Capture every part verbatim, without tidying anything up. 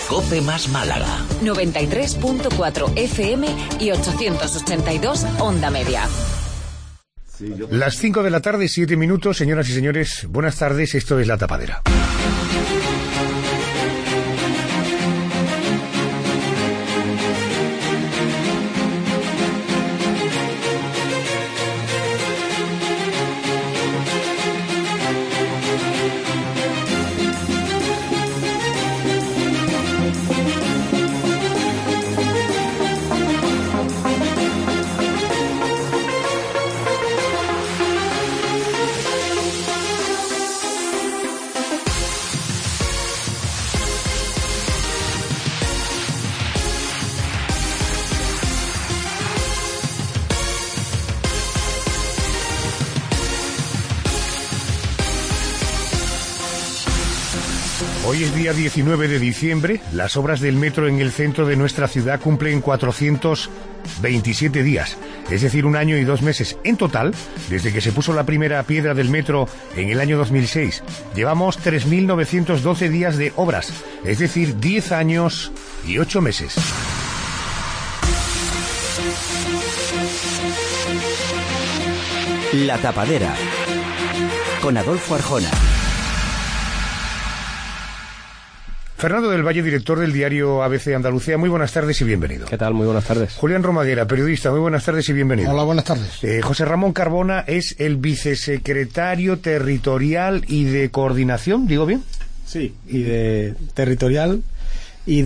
COPE más Málaga. noventa y tres punto cuatro F M y ochocientos ochenta y dos Onda Media. Las cinco de la tarde, siete minutos, señoras y señores, buenas tardes, esto es La Tapadera. Hoy es día diecinueve de diciembre, las obras del metro en el centro de nuestra ciudad cumplen cuatrocientos veintisiete días, es decir, un año y dos meses. En total, desde que se puso la primera piedra del metro en el año dos mil seis, llevamos tres mil novecientos doce días de obras, es decir, diez años y ocho meses. La Tapadera, con Adolfo Arjona. Fernando del Valle, director del diario A B C Andalucía, muy buenas tardes y bienvenido. ¿Qué tal? Muy buenas tardes. Julián Romaguera, periodista, muy buenas tardes y bienvenido. Hola, buenas tardes. Eh, José Ramón Carbona es el vicesecretario territorial y de coordinación, ¿digo bien? Sí, y de territorial y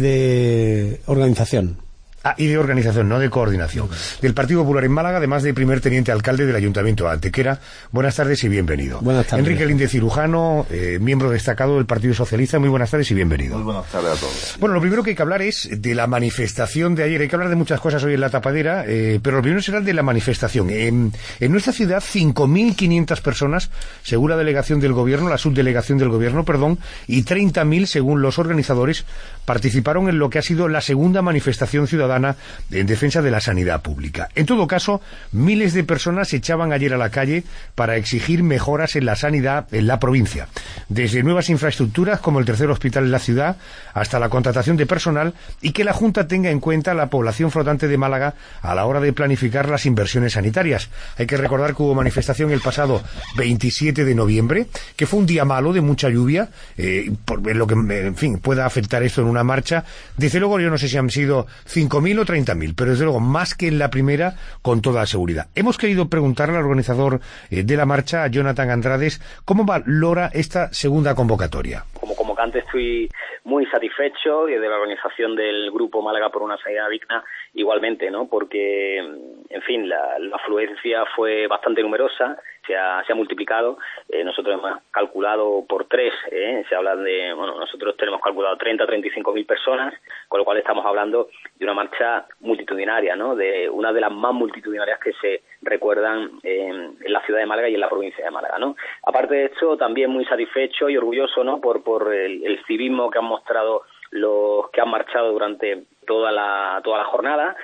de organización. Ah, y de organización, no de coordinación. Del Partido Popular en Málaga, además de primer teniente alcalde del Ayuntamiento de Antequera. Buenas tardes y bienvenido. Buenas tardes. Enrique Linde Cirujano, eh, miembro destacado del Partido Socialista. Muy buenas tardes y bienvenido. Muy buenas tardes a todos. Bueno, lo primero que hay que hablar es de la manifestación de ayer. Hay que hablar de muchas cosas hoy en La Tapadera, eh, pero lo primero será de la manifestación. En, en nuestra ciudad, cinco mil quinientas personas, según la delegación del gobierno, la subdelegación del gobierno, perdón, y treinta mil, según los organizadores, participaron en lo que ha sido la segunda manifestación ciudadana en defensa de la sanidad pública. En todo caso, miles de personas se echaban ayer a la calle para exigir mejoras en la sanidad en la provincia, desde nuevas infraestructuras como el tercer hospital en la ciudad hasta la contratación de personal, y que la Junta tenga en cuenta la población flotante de Málaga a la hora de planificar las inversiones sanitarias. Hay que recordar que hubo manifestación el pasado veintisiete de noviembre, que fue un día malo de mucha lluvia, eh, por lo que, en fin, pueda afectar esto en una marcha. Desde luego yo no sé si han sido cinco mil o treinta mil, pero desde luego más que en la primera, con toda seguridad. Hemos querido preguntarle al organizador eh, de la marcha, a Jonathan Andrades, cómo valora esta segunda convocatoria. Como convocante estoy muy satisfecho, y de la organización del Grupo Málaga por una Sanidad Digna igualmente, ¿no? Porque, en fin, la, la afluencia fue bastante numerosa, se ha, se ha multiplicado. Eh, nosotros hemos calculado por tres, ¿eh? Se habla de, bueno, nosotros tenemos calculado treinta a treinta y cinco mil personas, con lo cual estamos hablando de una marcha multitudinaria, ¿no? De una de las más multitudinarias que se recuerdan en, en la ciudad de Málaga y en la provincia de Málaga, ¿no? Aparte de esto, también muy satisfecho y orgulloso, ¿no? Por, por el, el civismo que han mostrado los que han marchado durante toda la toda la jornada,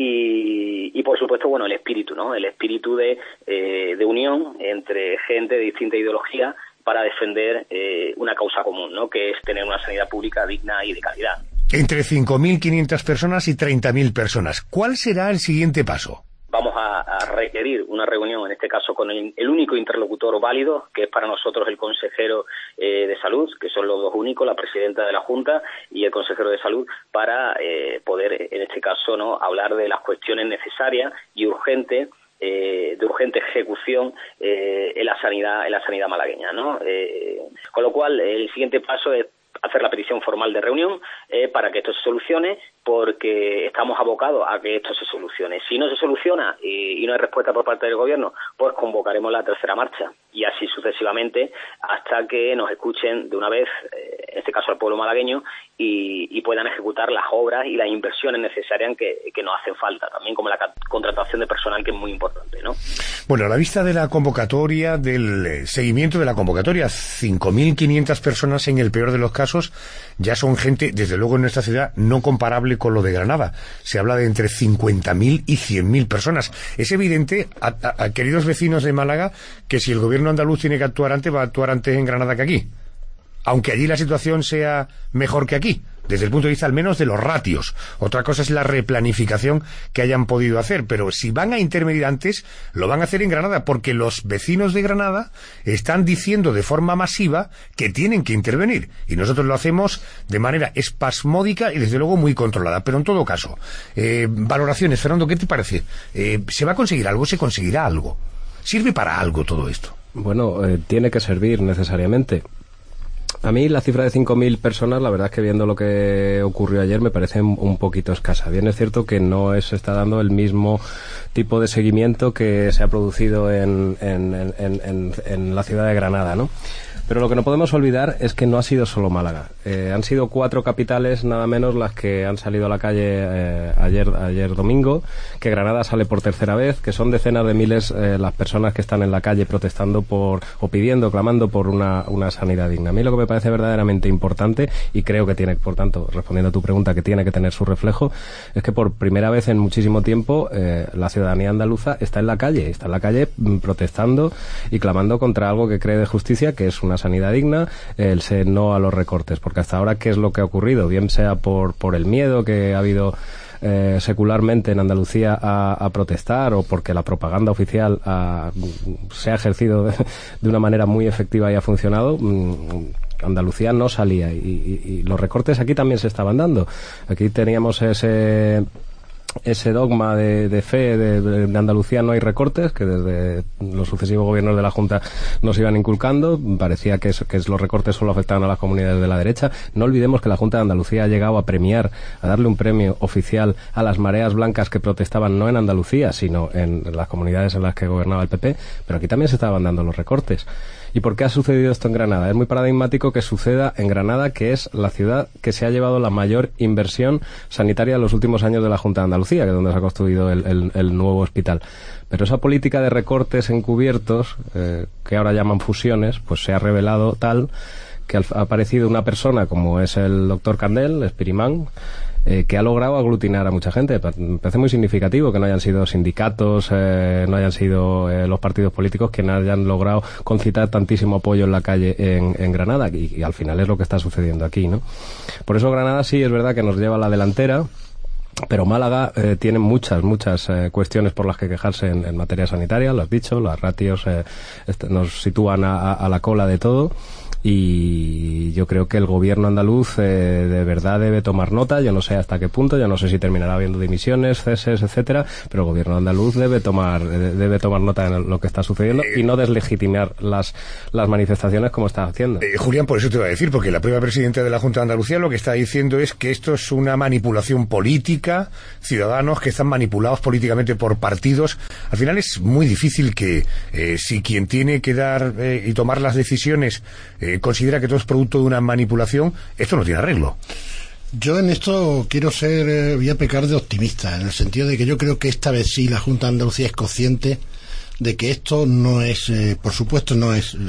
y, y por supuesto, bueno, el espíritu, ¿no? El espíritu de, eh, de unión entre gente de distinta ideología para defender eh, una causa común, ¿no? Que es tener una sanidad pública digna y de calidad. Entre cinco mil quinientas personas y treinta mil personas. ¿Cuál será el siguiente paso? Vamos a, a requerir una reunión, en este caso con el, el único interlocutor válido, que es para nosotros el consejero eh, de Salud, que son los dos únicos, la presidenta de la Junta y el consejero de Salud, para eh, poder, en este caso, no hablar de las cuestiones necesarias y urgentes, eh, de urgente ejecución eh, en la sanidad en la sanidad malagueña, ¿no? Eh, con lo cual, el siguiente paso es hacer la petición formal de reunión eh, para que esto se solucione, porque estamos abocados a que esto se solucione. Si no se soluciona y, y no hay respuesta por parte del gobierno, pues convocaremos la tercera marcha, y así sucesivamente hasta que nos escuchen de una vez, eh, en este caso al pueblo malagueño, y, y puedan ejecutar las obras y las inversiones necesarias que, que nos hacen falta, también como la contratación de personal, que es muy importante, ¿no? Bueno, a la vista de la convocatoria, del seguimiento de la convocatoria, cinco mil quinientas personas en el peor de los casos, ya son gente, desde luego en nuestra ciudad, no comparable con lo de Granada. Se habla de entre cincuenta mil y cien mil personas. Es evidente, a, a, a queridos vecinos de Málaga, que si el gobierno andaluz tiene que actuar antes, va a actuar antes en Granada que aquí. Aunque allí la situación sea mejor que aquí, desde el punto de vista al menos de los ratios. Otra cosa es la replanificación que hayan podido hacer, pero si van a intervenir antes, lo van a hacer en Granada, porque los vecinos de Granada están diciendo de forma masiva que tienen que intervenir, y nosotros lo hacemos de manera espasmódica y desde luego muy controlada. Pero en todo caso, eh, valoraciones, Fernando, ¿qué te parece? Eh, ¿se va a conseguir algo? ¿Se conseguirá algo? ¿Sirve para algo todo esto? Bueno, eh, tiene que servir necesariamente. A mí la cifra de cinco mil personas, la verdad es que viendo lo que ocurrió ayer me parece un poquito escasa. Bien, es cierto que no es, se está dando el mismo tipo de seguimiento que se ha producido en, en, en, en, en la ciudad de Granada, ¿no? Pero lo que no podemos olvidar es que no ha sido solo Málaga. Eh, han sido cuatro capitales, nada menos, las que han salido a la calle eh, ayer, ayer domingo, que Granada sale por tercera vez, que son decenas de miles eh, las personas que están en la calle protestando por, o pidiendo, clamando por una, una sanidad digna. A mí lo que me parece verdaderamente importante, y creo que tiene, por tanto, respondiendo a tu pregunta, que tiene que tener su reflejo, es que por primera vez en muchísimo tiempo eh, la ciudadanía andaluza está en la calle, está en la calle protestando y clamando contra algo que cree de justicia, que es una sanidad digna, el ser no a los recortes, porque hasta ahora ¿qué es lo que ha ocurrido? Bien sea por, por el miedo que ha habido eh, secularmente en Andalucía a, a protestar, o porque la propaganda oficial ha, se ha ejercido de, de una manera muy efectiva y ha funcionado. Andalucía no salía y, y, y los recortes aquí también se estaban dando. Aquí teníamos ese ese dogma de, de fe de, de Andalucía no hay recortes, que desde los sucesivos gobiernos de la Junta nos iban inculcando. Parecía que, es, que es los recortes solo afectaban a las comunidades de la derecha. No olvidemos que la Junta de Andalucía ha llegado a premiar, a darle un premio oficial a las mareas blancas que protestaban no en Andalucía, sino en las comunidades en las que gobernaba el P P, pero aquí también se estaban dando los recortes. ¿Y por qué ha sucedido esto en Granada? Es muy paradigmático que suceda en Granada, que es la ciudad que se ha llevado la mayor inversión sanitaria en los últimos años de la Junta de Andalucía, que es donde se ha construido el, el, el nuevo hospital. Pero esa política de recortes encubiertos, eh, que ahora llaman fusiones, pues se ha revelado tal que ha aparecido una persona como es el doctor Candel, Espirimán, Eh, que ha logrado aglutinar a mucha gente. Me parece muy significativo que no hayan sido sindicatos, eh, no hayan sido eh, los partidos políticos quienes hayan logrado concitar tantísimo apoyo en la calle en, en Granada, y, y al final es lo que está sucediendo aquí, ¿no? Por eso Granada sí es verdad que nos lleva a la delantera, pero Málaga eh, tiene muchas, muchas eh, cuestiones por las que quejarse en, en materia sanitaria, lo has dicho, las ratios eh, est- nos sitúan a, a, a la cola de todo. Y yo creo que el gobierno andaluz eh, de verdad debe tomar nota. Yo no sé hasta qué punto, yo no sé si terminará habiendo dimisiones, ceses, etcétera, pero el gobierno andaluz debe tomar debe tomar nota de lo que está sucediendo y no deslegitimar las las manifestaciones como está haciendo. Eh, Julián, por eso te iba a decir, porque la propia presidenta de la Junta de Andalucía lo que está diciendo es que esto es una manipulación política, ciudadanos que están manipulados políticamente por partidos. Al final es muy difícil que eh, si quien tiene que dar eh, y tomar las decisiones eh, considera que todo es producto de una manipulación, esto no tiene arreglo. Yo en esto quiero ser, eh, voy a pecar de optimista, en el sentido de que yo creo que esta vez sí la Junta de Andalucía es consciente de que esto no es, eh, por supuesto, no es eh,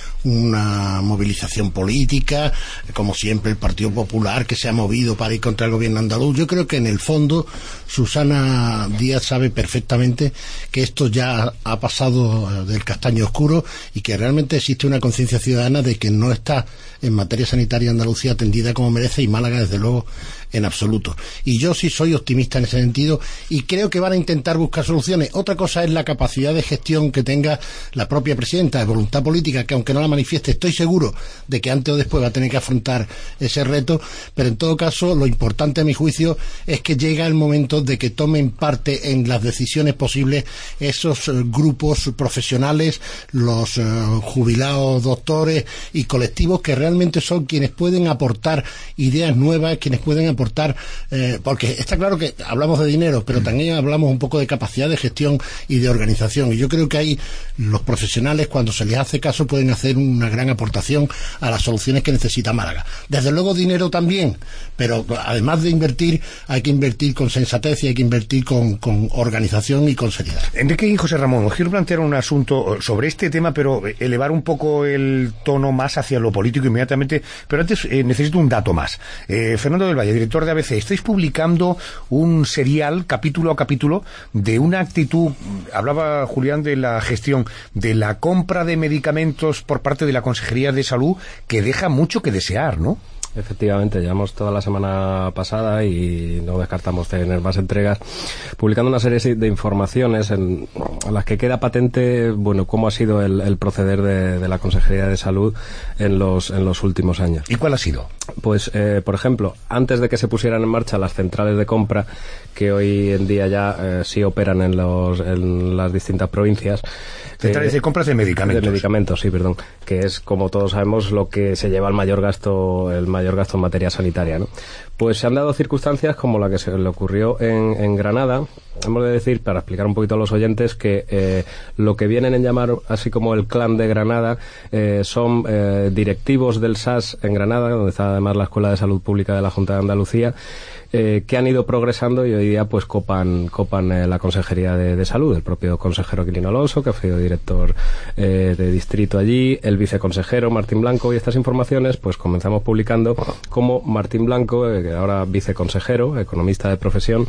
una movilización política, como siempre el Partido Popular que se ha movido para ir contra el gobierno andaluz. Yo creo que en el fondo Susana Díaz sabe perfectamente que esto ya ha pasado del castaño oscuro y que realmente existe una conciencia ciudadana de que no está en materia sanitaria Andalucía atendida como merece, y Málaga desde luego en absoluto. Y yo sí soy optimista en ese sentido y creo que van a intentar buscar soluciones. Otra cosa es la capacidad de gestión que tenga la propia presidenta, de voluntad política, que aunque no la manifieste, estoy seguro de que antes o después va a tener que afrontar ese reto, pero en todo caso lo importante a mi juicio es que llega el momento de que tomen parte en las decisiones posibles esos uh, grupos profesionales, los uh, jubilados doctores y colectivos que realmente son quienes pueden aportar ideas nuevas, quienes pueden aportar, eh, porque está claro que hablamos de dinero, pero también hablamos un poco de capacidad de gestión y de organización, y yo creo que ahí los profesionales, cuando se les hace caso, pueden hacer una gran aportación a las soluciones que necesita Málaga. Desde luego dinero también, pero además de invertir, hay que invertir con sensatez y hay que invertir con, con organización y con seriedad. Enrique y José Ramón, os quiero plantear un asunto sobre este tema, pero elevar un poco el tono más hacia lo político inmediatamente, pero antes eh, necesito un dato más. Eh, Fernando del Valle, director de A B C, estáis publicando un serial, capítulo a capítulo, de una actitud, hablaba Julián de la gestión, de la compra de medicamentos por parte de la Consejería de Salud, que deja mucho que desear, ¿no? Efectivamente, llevamos toda la semana pasada y no descartamos tener más entregas, publicando una serie de informaciones en, en las que queda patente, bueno, cómo ha sido el, el proceder de, de la Consejería de Salud en los, en los últimos años. ¿Y cuál ha sido? Pues, eh, por ejemplo, antes de que se pusieran en marcha las centrales de compra, que hoy en día ya eh, sí operan en, los, en las distintas provincias. Centrales eh, de compras de medicamentos. De medicamentos, sí, perdón. Que es, como todos sabemos, lo que se lleva el mayor gasto, el mayor gasto en materia sanitaria, ¿no? Pues se han dado circunstancias como la que se le ocurrió en, en Granada. Hemos de decir, para explicar un poquito a los oyentes, que eh, lo que vienen en llamar así como el clan de Granada eh, son eh, directivos del S A S en Granada, donde está además la Escuela de Salud Pública de la Junta de Andalucía, eh, que han ido progresando y hoy día pues copan copan eh, la Consejería de, de Salud. El propio consejero Aquilino Alonso, que ha sido director eh, de distrito allí, el viceconsejero Martín Blanco, y estas informaciones pues comenzamos publicando como Martín Blanco, eh, que ahora viceconsejero, economista de profesión,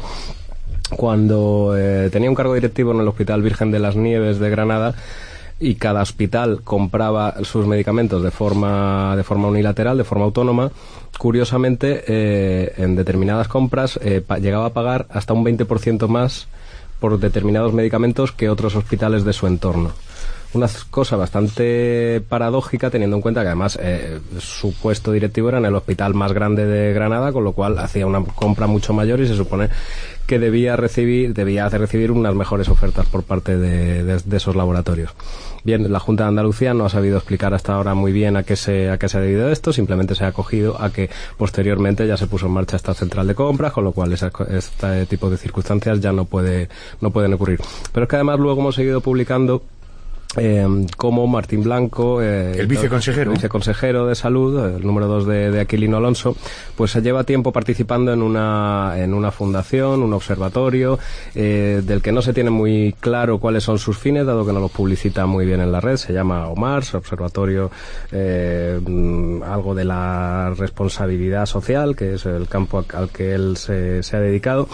cuando eh, tenía un cargo directivo en el Hospital Virgen de las Nieves de Granada, y cada hospital compraba sus medicamentos de forma de forma unilateral, de forma autónoma. Curiosamente, eh, en determinadas compras eh, pa- llegaba a pagar hasta un veinte por ciento más por determinados medicamentos que otros hospitales de su entorno. Una cosa bastante paradójica, teniendo en cuenta que además eh, su puesto directivo era en el hospital más grande de Granada, con lo cual hacía una compra mucho mayor y se supone que debía recibir debía hacer recibir unas mejores ofertas por parte de, de, de esos laboratorios. Bien, la Junta de Andalucía no ha sabido explicar hasta ahora muy bien a qué se a qué se ha debido esto, simplemente se ha acogido a que posteriormente ya se puso en marcha esta central de compras, con lo cual esa, este tipo de circunstancias ya no puede no pueden ocurrir. Pero es que además luego hemos seguido publicando Eh, como Martín Blanco, eh, el viceconsejero el viceconsejero de Salud, el número dos de, de Aquilino Alonso, pues lleva tiempo participando en una en una fundación, un observatorio, eh, del que no se tiene muy claro cuáles son sus fines, dado que no los publicita muy bien en la red. Se llama OMARS, Observatorio, eh, algo de la responsabilidad social, que es el campo al que él se, se ha dedicado.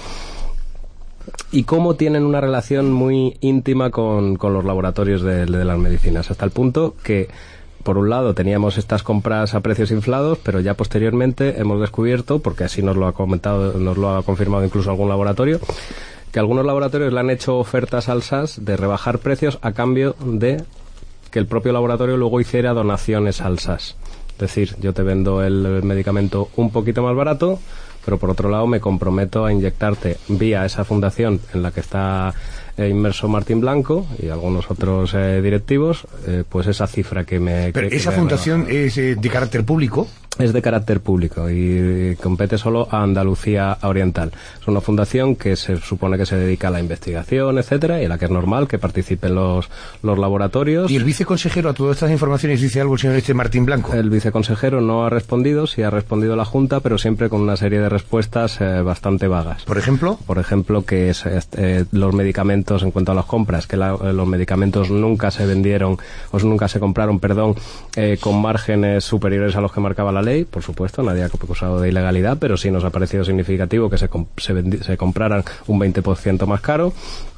Y cómo tienen una relación muy íntima con, con los laboratorios de, de las medicinas, hasta el punto que, por un lado, teníamos estas compras a precios inflados, pero ya posteriormente hemos descubierto, porque así nos lo ha comentado, nos lo ha confirmado incluso algún laboratorio, que algunos laboratorios le han hecho ofertas al S A S de rebajar precios a cambio de que el propio laboratorio luego hiciera donaciones al S A S. Es decir, yo te vendo el medicamento un poquito más barato, pero por otro lado me comprometo a inyectarte vía esa fundación en la que está eh, inmerso Martín Blanco y algunos otros eh, directivos, eh, pues esa cifra que me... Pero que, esa que me fundación es eh, de carácter público. Es de carácter público y compete solo a Andalucía Oriental. Es una fundación que se supone que se dedica a la investigación, etcétera, y en la que es normal que participen los, los laboratorios. ¿Y el viceconsejero a todas estas informaciones dice algo el señor este Martín Blanco? El viceconsejero no ha respondido, sí ha respondido la Junta, pero siempre con una serie de respuestas eh, bastante vagas. ¿Por ejemplo? Por ejemplo, que es, eh, los medicamentos, en cuanto a las compras, que la, los medicamentos nunca se vendieron, o nunca se compraron, perdón, eh, con márgenes superiores a los que marcaba la ley. Por supuesto, nadie ha acusado de ilegalidad, pero sí nos ha parecido significativo que se, se, vendi, se compraran un veinte por ciento más caro.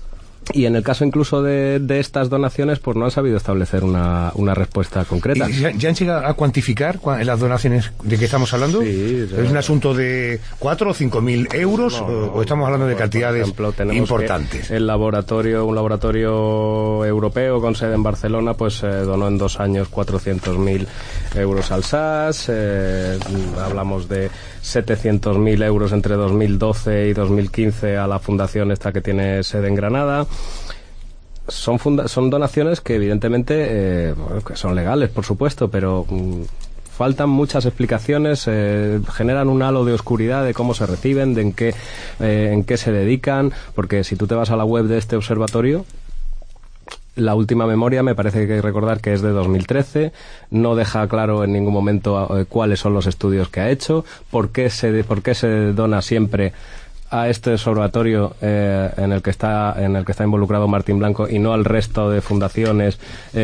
Y en el caso incluso de, de estas donaciones, pues no han sabido establecer una, una respuesta concreta. ¿Y ya, ya han llegado a cuantificar las donaciones de que estamos hablando? Sí, ¿Es un asunto de cuatro o cinco mil euros no, o, o estamos hablando de cantidades ejemplo, importantes? El laboratorio, un laboratorio europeo con sede en Barcelona, pues eh, donó en dos años cuatrocientos mil euros al S A S. Eh, hablamos de setecientos mil euros entre dos mil doce y dos mil quince a la fundación esta que tiene sede en Granada. Son funda son donaciones que evidentemente eh, bueno, que son legales, por supuesto, pero mm, faltan muchas explicaciones, eh, generan un halo de oscuridad de cómo se reciben, de en qué eh, en qué se dedican, porque si tú te vas a la web de este observatorio, la última memoria me parece que hay que recordar que es de dos mil trece, no deja claro en ningún momento eh, cuáles son los estudios que ha hecho, por qué se por qué se dona siempre a este observatorio eh, en el que está en el que está involucrado Martín Blanco y no al resto de fundaciones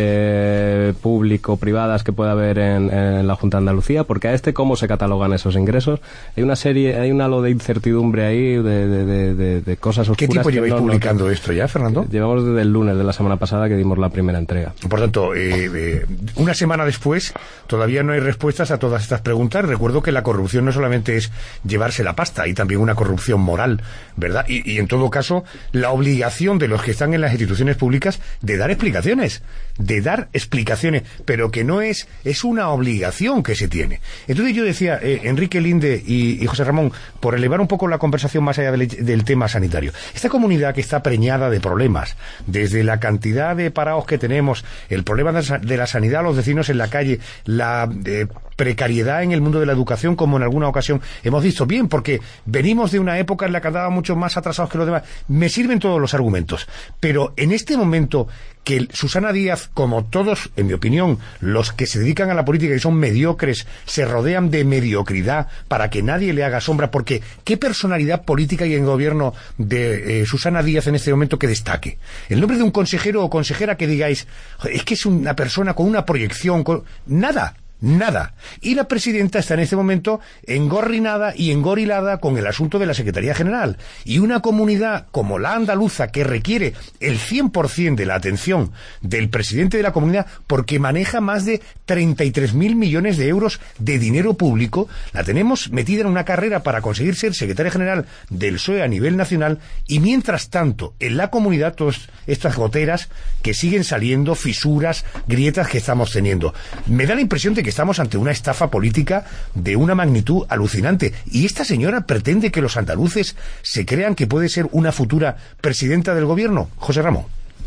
eh, público-privadas que pueda haber en, en la Junta de Andalucía? Porque a este, ¿cómo se catalogan esos ingresos? Hay una serie, hay un halo de incertidumbre ahí, de, de, de, de, de cosas oscuras. ¿Qué tiempo lleváis no, publicando no, esto ya, Fernando? Llevamos desde el lunes de la semana pasada que dimos la primera entrega. Por tanto, eh, eh, una semana después todavía no hay respuestas a todas estas preguntas. Recuerdo que la corrupción no solamente es llevarse la pasta, hay también una corrupción moral, ¿verdad? Y, y en todo caso, la obligación de los que están en las instituciones públicas de dar explicaciones, de dar explicaciones, pero que no es, es una obligación que se tiene. Entonces yo decía, eh, Enrique Linde y, y José Ramón, por elevar un poco la conversación más allá del, del tema sanitario, esta comunidad que está preñada de problemas, desde la cantidad de parados que tenemos, el problema de la sanidad, los vecinos en la calle, la eh, precariedad en el mundo de la educación, como en alguna ocasión hemos visto, bien, porque venimos de una época en la que andábamos mucho más atrasados que los demás, me sirven todos los argumentos, pero en este momento que Susana Díaz, como todos, en mi opinión, los que se dedican a la política y son mediocres, se rodean de mediocridad para que nadie le haga sombra, porque ¿qué personalidad política hay en el gobierno de eh, Susana Díaz en este momento que destaque? El nombre de un consejero o consejera que digáis, es que es una persona con una proyección, con... nada. Nada. Y la presidenta está en este momento engorrinada y engorilada con el asunto de la Secretaría General. Y una comunidad como la andaluza, que requiere el cien por ciento de la atención del presidente de la comunidad, porque maneja más de treinta y tres mil millones de euros de dinero público, la tenemos metida en una carrera para conseguir ser secretaria general del P S O E a nivel nacional, y mientras tanto, en la comunidad, todas estas goteras que siguen saliendo, fisuras, grietas que estamos teniendo. Me da la impresión de que estamos ante una estafa política de una magnitud alucinante. Y esta señora pretende que los andaluces se crean que puede ser una futura presidenta del gobierno. José Ramón.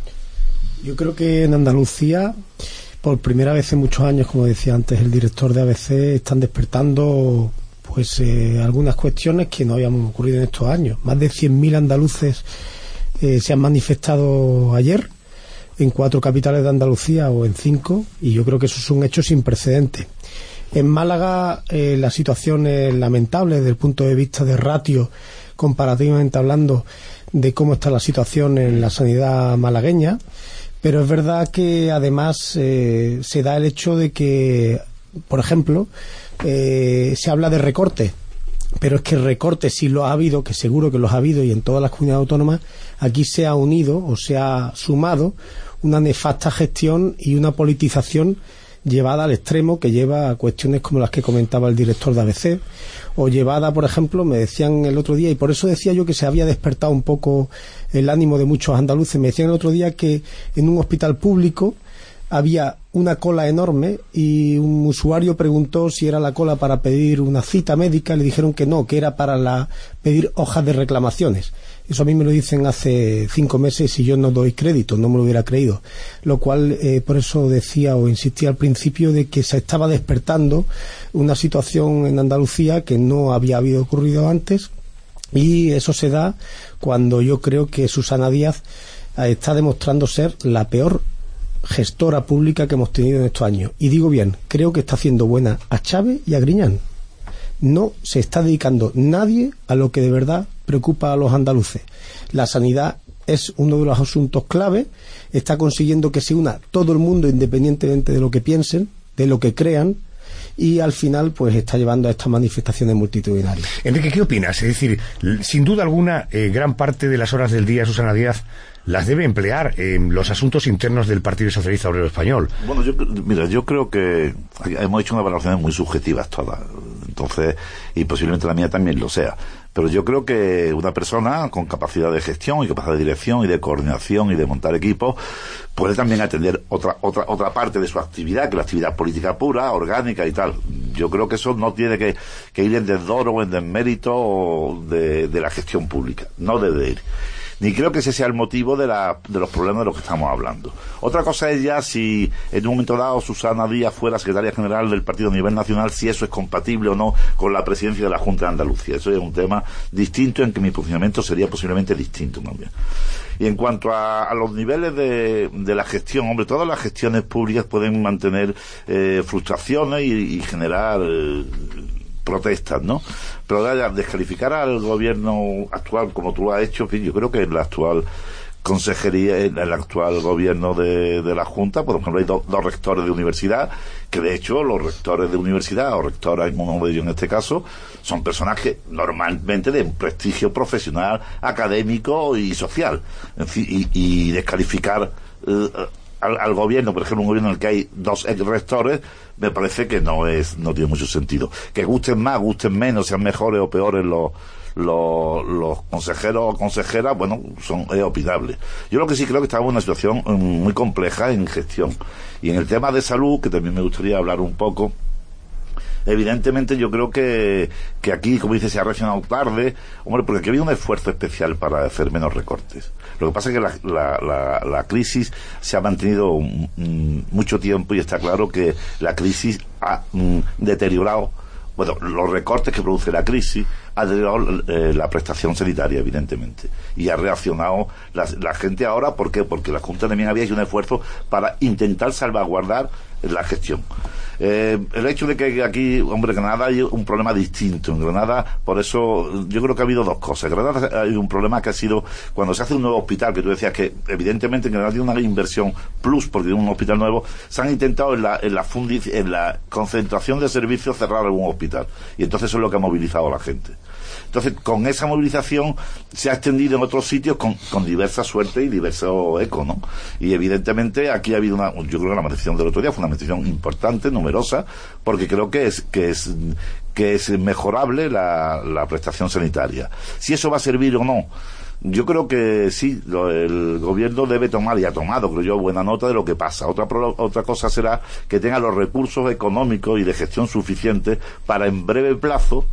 Yo creo que en Andalucía, por primera vez en muchos años, como decía antes el director de A B C, están despertando pues eh, algunas cuestiones que no habían ocurrido en estos años. Más de cien mil andaluces eh, se han manifestado ayer en cuatro capitales de Andalucía o en cinco, y yo creo que eso es un hecho sin precedentes. En Málaga eh, la situación es lamentable desde el punto de vista de ratio, comparativamente hablando de cómo está la situación en la sanidad malagueña, pero es verdad que además eh, se da el hecho de que, por ejemplo, eh, se habla de recortes, pero es que recortes sí lo ha habido, que seguro que los ha habido, y en todas las comunidades autónomas. Aquí se ha unido o se ha sumado una nefasta gestión y una politización llevada al extremo, que lleva a cuestiones como las que comentaba el director de A B C, o llevada, por ejemplo, me decían el otro día, y por eso decía yo que se había despertado un poco el ánimo de muchos andaluces, me decían el otro día que en un hospital público había una cola enorme y un usuario preguntó si era la cola para pedir una cita médica, le dijeron que no, que era para la, pedir hojas de reclamaciones. Eso a mí me lo dicen hace cinco meses y yo no doy crédito, no me lo hubiera creído. Lo cual, eh, por eso decía o insistía al principio de que se estaba despertando una situación en Andalucía que no había habido ocurrido antes, y eso se da cuando yo creo que Susana Díaz eh, está demostrando ser la peor gestora pública que hemos tenido en estos años. Y digo bien, creo que está haciendo buena a Chávez y a Griñán. No se está dedicando nadie a lo que de verdad preocupa a los andaluces. La sanidad es uno de los asuntos clave, está consiguiendo que se una todo el mundo independientemente de lo que piensen, de lo que crean, y al final pues está llevando a estas manifestaciones multitudinarias. Enrique, ¿qué opinas? Es decir, sin duda alguna, eh, gran parte de las horas del día Susana Díaz las debe emplear en los asuntos internos del Partido Socialista Obrero Español. Bueno, yo, mira, yo creo que hemos hecho unas valoraciones muy subjetivas todas, entonces, y posiblemente la mía también lo sea. Pero yo creo que una persona con capacidad de gestión y capacidad de dirección y de coordinación y de montar equipos puede también atender otra otra otra parte de su actividad, que es la actividad política pura, orgánica y tal. Yo creo que eso no tiene que, que ir en desdoro o en desmérito de, de la gestión pública. No debe ir. Ni creo que ese sea el motivo de, la, de los problemas de los que estamos hablando. Otra cosa es ya si en un momento dado Susana Díaz fuera secretaria general del partido a nivel nacional, si eso es compatible o no con la presidencia de la Junta de Andalucía. Eso es un tema distinto, en que mi posicionamiento sería posiblemente distinto también. Y en cuanto a, a los niveles de, de la gestión, hombre, todas las gestiones públicas pueden mantener eh, frustraciones y, y generar... Eh, protestas, ¿no? Pero ya, descalificar al gobierno actual como tú lo has hecho, en fin, yo creo que la actual consejería, en el actual gobierno de, de la Junta, por ejemplo, hay do, dos rectores de universidad, que de hecho los rectores de universidad, o rectoras, uno de ellos en este caso, son personas que normalmente de prestigio profesional, académico y social. En fin, y, y descalificar eh, al, al gobierno, por ejemplo, un gobierno en el que hay dos ex rectores, me parece que no es, no tiene mucho sentido. Que gusten más, gusten menos, sean mejores o peores los Los, los consejeros o consejeras, bueno, son es opinable. Yo lo que sí creo que estamos en una situación muy compleja en gestión. Y en el tema de salud, que también me gustaría hablar un poco, evidentemente yo creo que, que aquí, como dice, se ha reaccionado tarde, hombre, porque aquí ha habido un esfuerzo especial para hacer menos recortes. Lo que pasa es que la, la, la, la crisis se ha mantenido mm, mucho tiempo y está claro que la crisis ha mm, deteriorado, bueno, los recortes que produce la crisis ha deteriorado eh, la prestación sanitaria, evidentemente, y ha reaccionado la, la gente ahora. ¿Por qué? Porque la Junta también había hecho un esfuerzo para intentar salvaguardar la gestión. Eh, el hecho de que aquí, hombre, en Granada hay un problema distinto. En Granada, por eso, yo creo que ha habido dos cosas. En Granada hay un problema que ha sido cuando se hace un nuevo hospital, que tú decías que evidentemente en Granada tiene una inversión plus porque tiene un hospital nuevo. Se han intentado en la, en la, fundi, en la concentración de servicios cerrar algún hospital, y entonces eso es lo que ha movilizado a la gente. Entonces, con esa movilización se ha extendido en otros sitios con, con diversa suerte y diverso eco, ¿no? Y evidentemente aquí ha habido una, yo creo que la manifestación del otro día fue una manifestación importante, numerosa, porque creo que es, que es, que es mejorable la, la prestación sanitaria. Si eso va a servir o no, yo creo que sí, lo, el gobierno debe tomar, y ha tomado, creo yo, buena nota de lo que pasa. Otra, otra cosa será que tenga los recursos económicos y de gestión suficientes para en breve plazo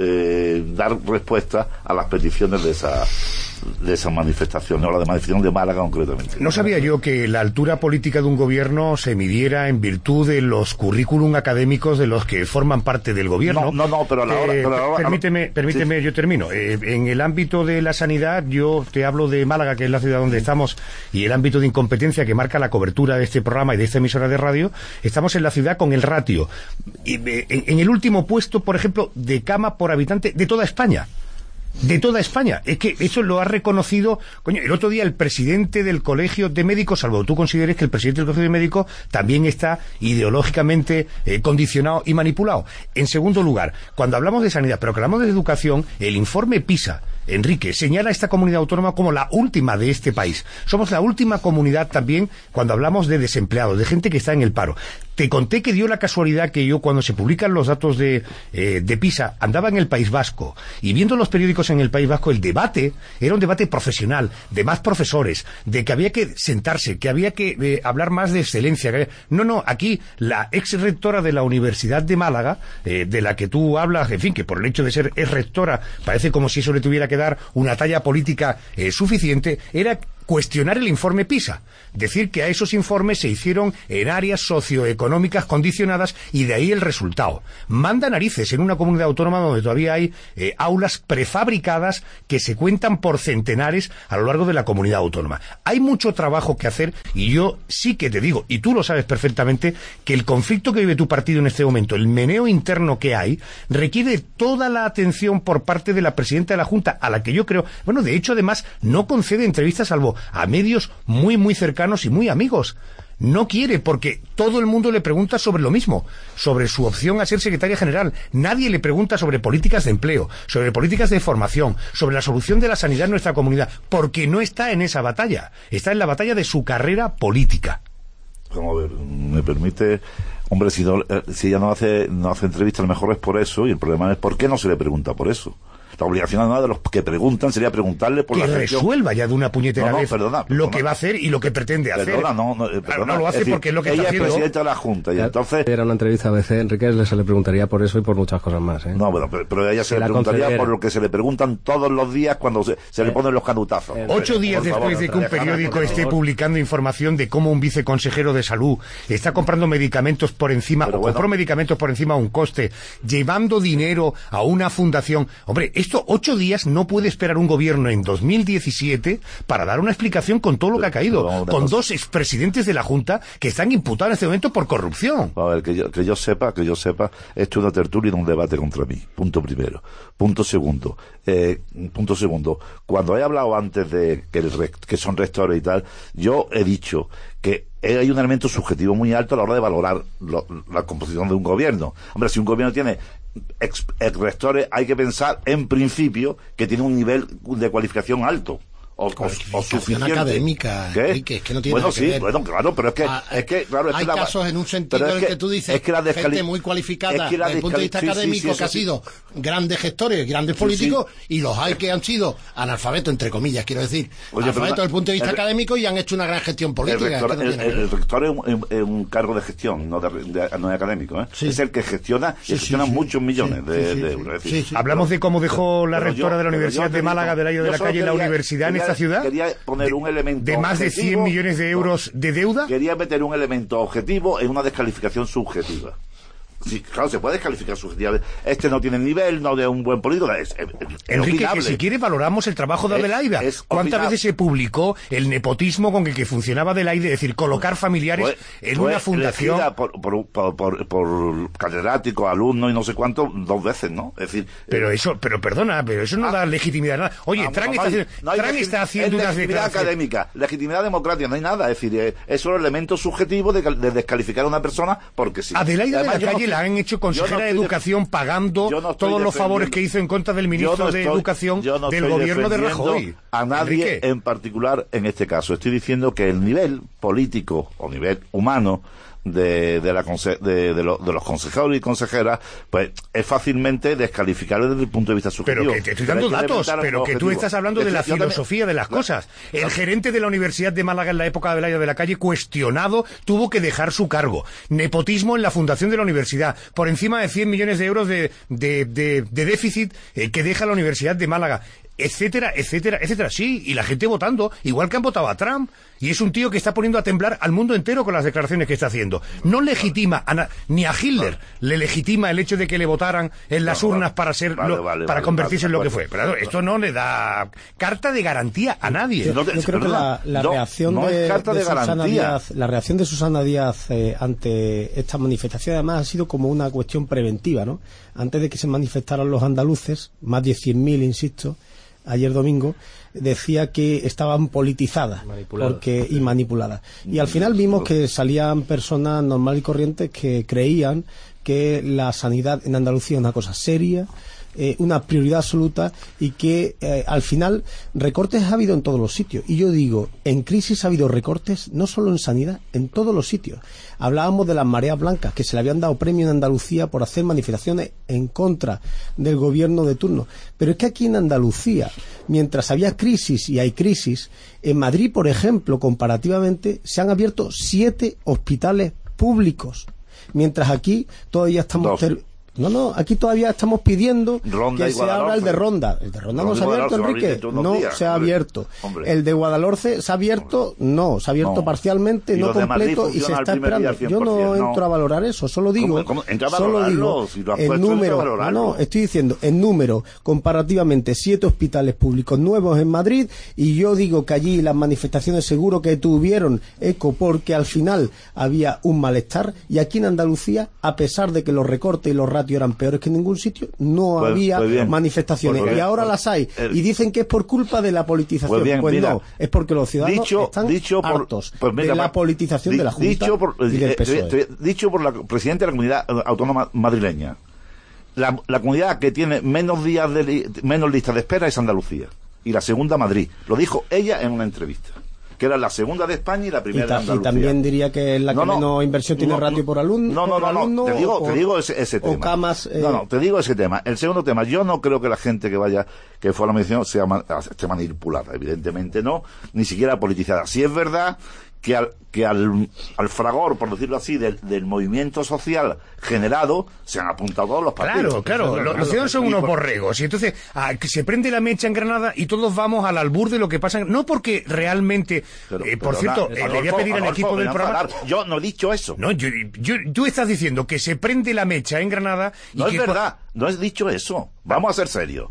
Eh, dar respuesta a las peticiones de esa de esas manifestaciones, o la de manifestación de Málaga concretamente. No sabía yo que la altura política de un gobierno se midiera en virtud de los currículum académicos de los que forman parte del gobierno. No, no, no pero a la hora... Eh, pero a la hora permíteme, permíteme sí. Yo termino. Eh, en el ámbito de la sanidad, yo te hablo de Málaga, que es la ciudad donde estamos, y el ámbito de incompetencia que marca la cobertura de este programa y de esta emisora de radio, estamos en la ciudad con el ratio. Y, eh, en, en el último puesto, por ejemplo, de cama por habitante de toda España. De toda España. Es que eso lo ha reconocido, coño, el otro día el presidente del Colegio de Médicos, salvo tú consideres que el presidente del Colegio de Médicos también está ideológicamente eh, condicionado y manipulado. En segundo lugar, cuando hablamos de sanidad, pero que hablamos de educación, el informe PISA, Enrique, señala a esta comunidad autónoma como la última de este país. Somos la última comunidad también cuando hablamos de desempleados, de gente que está en el paro. Te conté que dio la casualidad que yo, cuando se publican los datos de, eh, de PISA, andaba en el País Vasco, y viendo los periódicos en el País Vasco, el debate era un debate profesional, de más profesores, de que había que sentarse, que había que eh, hablar más de excelencia. Que... No, no, aquí la ex rectora de la Universidad de Málaga, eh, de la que tú hablas, en fin, que por el hecho de ser ex rectora parece como si eso le tuviera que dar una talla política eh, suficiente, era cuestionar el informe PISA, decir que a esos informes se hicieron en áreas socioeconómicas condicionadas, y de ahí el resultado. Manda narices en una comunidad autónoma donde todavía hay eh, aulas prefabricadas que se cuentan por centenares a lo largo de la comunidad autónoma. Hay mucho trabajo que hacer, y yo sí que te digo, y tú lo sabes perfectamente, que el conflicto que vive tu partido en este momento, el meneo interno que hay, requiere toda la atención por parte de la presidenta de la Junta, a la que yo creo, bueno, de hecho además no concede entrevistas salvo a medios muy muy cercanos y muy amigos. No quiere, porque todo el mundo le pregunta sobre lo mismo, sobre su opción a ser secretaria general. Nadie le pregunta sobre políticas de empleo, sobre políticas de formación, sobre la solución de la sanidad en nuestra comunidad, porque no está en esa batalla, está en la batalla de su carrera política. Vamos a ver, me permite, hombre, si, no, si ella no hace no hace entrevistas, a lo mejor es por eso, y el problema es por qué no se le pregunta por eso. La obligación además de los que preguntan sería preguntarle por que la gestión. Resuelva ya de una puñetera no, no, vez perdona, lo perdona. que va a hacer y lo que pretende hacer. Perdona, no, no, perdona. Claro, no lo hace es decir, porque es lo que ella está haciendo. Ella es presidenta de la Junta y ya, entonces... Era una entrevista a B C, Enrique se le preguntaría por eso y por muchas cosas más, ¿eh? No, bueno, pero, pero a ella se, se le preguntaría concediera. por lo que se le preguntan todos los días cuando se, se eh, le ponen los canutazos. Eh, Ocho días por después favor, de que un periódico esté favor. publicando información de cómo un viceconsejero de salud está comprando medicamentos por encima, pero o bueno. compró medicamentos por encima a un coste, llevando dinero a una fundación. Hombre, Esto, ocho días no puede esperar un gobierno en dos mil diecisiete para dar una explicación con todo lo que ha caído, Pero, con cosa. dos expresidentes de la Junta que están imputados en este momento por corrupción. A ver, que yo, que yo sepa, que yo sepa, esto es una tertulia y no un debate contra mí. Punto primero. Punto segundo. Eh, punto segundo. Cuando he hablado antes de que, el, que son rectores y tal, yo he dicho que hay un elemento subjetivo muy alto a la hora de valorar lo, la composición de un gobierno. Hombre, si un gobierno tiene ex, ex rectores, hay que pensar, en principio, que tiene un nivel de cualificación alto. O, o, o suficiente. Académica, ¿Qué? Enrique, es que no tiene bueno, nada que sí, ver. bueno, claro, pero es que, Ah, es que, claro, es hay que la, casos en un sentido es en que, que tú dices es que la descali- gente muy cualificada es que la desde el punto de vista descali- sí, académico sí, sí, que ha sí. sido grandes gestores, grandes Sí, políticos, sí. y los hay que han sido analfabetos, entre comillas, quiero decir, Oye, analfabetos pero desde el punto de vista el- académico y han hecho una gran gestión El política. rector, es que no el, tiene que el- ver. el rector es un, es un cargo de gestión, no, de, de- no es académico, ¿eh? Sí. Es el que gestiona y Sí, sí, gestiona sí. muchos millones Sí, de, sí, sí, de sí. euros. Es Sí, decir, sí. Hablamos de cómo dejó la pero rectora yo- de la pero Universidad yo te de Málaga, digo, del Ayo de yo la solo Calle, la quería- universidad en quería- esta ciudad, Quería poner un elemento de más de objetivo, cien millones de euros de deuda. Quería meter un elemento objetivo en una descalificación subjetiva. Sí, claro, se puede descalificar subjetivamente. Este no tiene nivel, no de un buen político. Es, es, es Enrique, que opinable. si quiere valoramos el trabajo de Es- Adelaida. es ¿Cuántas opinable. veces se publicó el nepotismo con el que funcionaba Adelaida? Es decir, colocar familiares Fue- en fue una fundación. elegida Por, por, por, por, por catedráticos, alumnos y no sé cuánto, dos veces, ¿no? Es decir, Pero eh, eso, pero perdona, pero eso no Ah. da legitimidad a nada. Oye, vamos, Trump vamos, está, no hay- haciendo- no hay Trump legit- está haciendo es unas legitimidad declaraciones. académica, legitimidad democrática, no hay nada. Es decir, eh, es solo elemento subjetivo de, de descalificar a una persona porque sí. Adelaida de la Además, yo no Calle la estoy- han hecho yo consejera no de estoy Educación pagando yo no estoy todos los favores defendiendo- que hizo en contra del Yo ministro no de estoy- Educación yo no del estoy gobierno de defendiendo Rajoy. a nadie Enrique. en particular en este caso. Estoy diciendo que el nivel político o nivel humano de, de, la conse- de, de, lo- de los consejeros y consejeras, pues es fácilmente descalificable desde el punto de vista subjetivo. Pero que te estoy dando hay que datos, elementar pero un que tú objetivo. estás hablando de Es la decir, yo también- filosofía de las Claro, cosas. El claro. gerente de la Universidad de Málaga en la época de Adelaida de la Calle, cuestionado, tuvo que dejar su cargo. Nepotismo en la fundación de la universidad. Por encima de cien millones de euros de, de, de, de déficit eh, que deja la Universidad de Málaga. Etcétera, etcétera, etcétera. Sí, y la gente votando, igual que han votado a Trump. Y es un tío que está poniendo a temblar al mundo entero con las declaraciones que está haciendo. No legitima a na- ni a Hitler le legitima el hecho de que le votaran en las No, urnas vale, para ser vale, lo- vale, para vale, convertirse vale, en lo que vale. fue. Pero esto no le da carta de garantía a nadie. Yo, No te- yo creo que perdona, la, la no, reacción no es de, carta de de Susana garantía. Díaz, la reacción de Susana Díaz eh, ante esta manifestación además ha sido como una cuestión preventiva, ¿no? Antes de que se manifestaran los andaluces, más de cien mil, insisto, ayer domingo, decía que estaban politizadas Manipuladas. porque y manipuladas. Y al final vimos que salían personas normales y corrientes que creían que la sanidad en Andalucía es una cosa seria, eh, una prioridad absoluta, y que eh, al final recortes ha habido en todos los sitios. Y yo digo, en crisis ha habido recortes no solo en sanidad, en todos los sitios. Hablábamos de las mareas blancas, que se le habían dado premio en Andalucía por hacer manifestaciones en contra del gobierno de turno. Pero es que aquí en Andalucía, mientras había crisis, y hay crisis, en Madrid, por ejemplo, comparativamente, se han abierto siete hospitales públicos, mientras aquí todavía estamos... Dos. ter- No, no, aquí todavía estamos pidiendo Ronda que y se abra el de Guadalhorce. Ronda. El de Ronda no Ronda se ha y abierto, Guadalhorce, lo Enrique. abriste unos No días, se ha hombre. abierto. Hombre. El de Guadalhorce se ha abierto, no, se ha abierto No. parcialmente, Y no los de Madrid completo, y se funcionan está al primer día esperando. Yo no cien por ciento, entro no. a valorar eso, solo digo, ¿Cómo- cómo? Entra a solo valorarlo, digo, si lo has en puesto, entra a número, no, valorarlo. no, estoy diciendo, en número, comparativamente, siete hospitales públicos nuevos en Madrid, y yo digo que allí las manifestaciones seguro que tuvieron eco porque al final había un malestar, y aquí en Andalucía, a pesar de que los recortes y los ratios eran peores que en ningún sitio, no Pues- había pues bien. manifestaciones, Pues y bien. ahora las hay, El- y dicen que es por culpa de la politización. Pues bien, mira, no, es porque los ciudadanos dicho, están dicho por, hartos pues mira, de la pa- politización di- de la Junta dicho por, y del eh, P S O E. te- te- dicho por la presidenta de la Comunidad Autónoma Madrileña. La, la comunidad que tiene menos días de li- menos listas de espera es Andalucía, y la segunda Madrid. Lo dijo ella en una entrevista, que era la segunda de España y la Y, primera ta- de y Andalucía. también diría que es la que No, no, menos inversión tiene no, ratio no, por alumno. No, no, por no, no, alumno, te digo, o, te digo ese, ese o tema. camas, eh, No, no, te digo ese tema. El segundo tema, yo no creo que la gente que vaya, que fue a la medición, sea ma- esté manipulada, evidentemente no, ni siquiera politizada. Si es verdad que al, que al, al fragor, por decirlo así, del, del movimiento social generado, se han apuntado todos los partidos. Claro, claro, lo- los ciudadanos son Y unos por- borregos, y entonces ah, que se prende la mecha en Granada y todos vamos al albur de lo que pasa, en- no porque realmente, Pero, eh, por perdona, cierto, eh, le voy a Adolfo, pedir al Adolfo, equipo del ven a programa... parar. Yo no he dicho eso. No, yo, yo- tú estás diciendo que se prende la mecha en Granada y No que es verdad, no he dicho eso. Vamos a ser serios.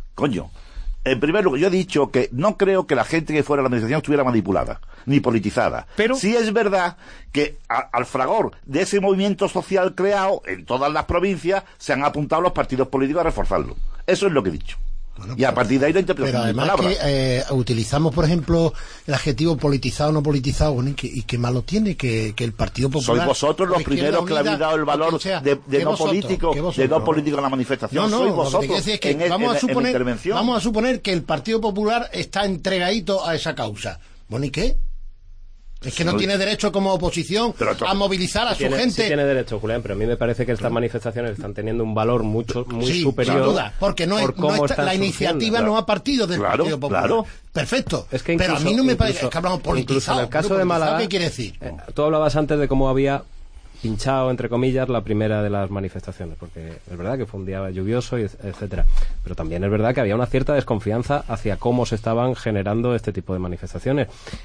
Coño. En primer lugar, yo he dicho que no creo que la gente que fuera a la administración estuviera manipulada, ni politizada. Pero sí es verdad que a, al fragor de ese movimiento social creado en todas las provincias se han apuntado los partidos políticos a reforzarlo. Eso es lo que he dicho. Bueno, y a partir de ahí la interpretación de palabras. Pero además que eh, utilizamos, por ejemplo, el adjetivo politizado o no politizado, bueno, y que, y que malo tiene que, que el Partido Popular... Sois vosotros los primeros que le habéis dado el valor sea, de, de no político de no político en la manifestación. No, no, sois vosotros lo que decir es que en, vamos, en, a suponer, en intervención. vamos a suponer que el Partido Popular está entregadito a esa causa. Bueno, ¿y qué? Es que no tiene derecho como oposición pero, a movilizar a su tiene, gente. Sí tiene derecho, Julián, pero a mí me parece que estas claro. manifestaciones están teniendo un valor mucho muy sí, superior. Sin duda, porque no, por es, no está, la iniciativa claro. no ha partido del claro, Partido Popular. Claro. Perfecto. Es que incluso, pero a mí no me parece que hablamos politizado. En el caso de Málaga, ¿qué quiere decir? Eh, tú hablabas antes de cómo había pinchado, entre comillas, la primera de las manifestaciones, porque es verdad que fue un día lluvioso, y etcétera. Pero también es verdad que había una cierta desconfianza hacia cómo se estaban generando este tipo de manifestaciones.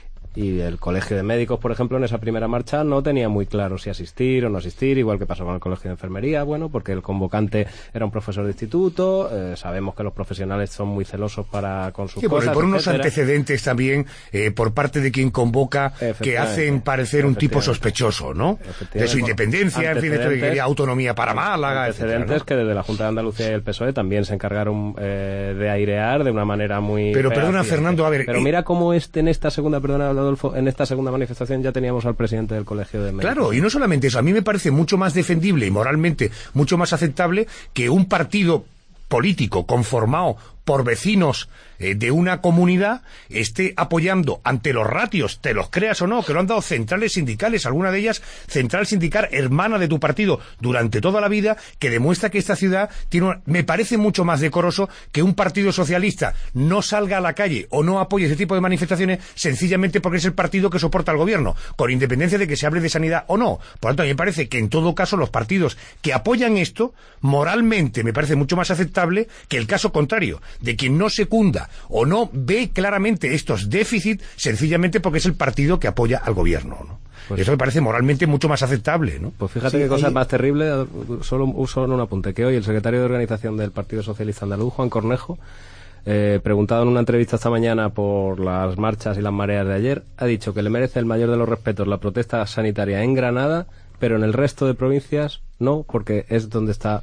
Y el Colegio de Médicos, por ejemplo, en esa primera marcha no tenía muy claro si asistir o no asistir, igual que pasó con el Colegio de Enfermería, bueno, porque el convocante era un profesor de instituto, eh, sabemos que los profesionales son muy celosos para con sus sí, cosas, por unos etcétera. antecedentes también eh, por parte de quien convoca que hacen parecer un tipo sospechoso, ¿no? De su independencia, en fin, de que quería autonomía para Málaga, antecedentes etcétera, ¿no? Que desde la Junta de Andalucía y el P S O E también se encargaron eh, de airear de una manera muy... Pero perdona, Fernando, a ver... Pero mira cómo este, en esta segunda, perdona, Adolfo, en esta segunda manifestación ya teníamos al presidente del Colegio de Médicos. Claro, y no solamente eso, a mí me parece mucho más defendible y moralmente mucho más aceptable que un partido político conformado por vecinos eh, de una comunidad esté apoyando ante los ratios, te los creas o no, que lo han dado centrales sindicales, alguna de ellas central sindical hermana de tu partido durante toda la vida, que demuestra que esta ciudad tiene una... me parece mucho más decoroso que un partido socialista no salga a la calle o no apoye ese tipo de manifestaciones sencillamente porque es el partido que soporta al gobierno, con independencia de que se hable de sanidad o no. Por lo tanto, a mí me parece que en todo caso los partidos que apoyan esto, moralmente me parece mucho más aceptable que el caso contrario, de quien no secunda o no ve claramente estos déficits sencillamente porque es el partido que apoya al gobierno, ¿no? Pues eso me parece moralmente mucho más aceptable, ¿no? Pues fíjate sí, qué cosa ahí... más terrible, solo uso un apunte, que hoy el secretario de Organización del Partido Socialista Andaluz, Juan Cornejo, eh, preguntado en una entrevista esta mañana por las marchas y las mareas de ayer, ha dicho que le merece el mayor de los respetos la protesta sanitaria en Granada, pero en el resto de provincias no, porque es donde está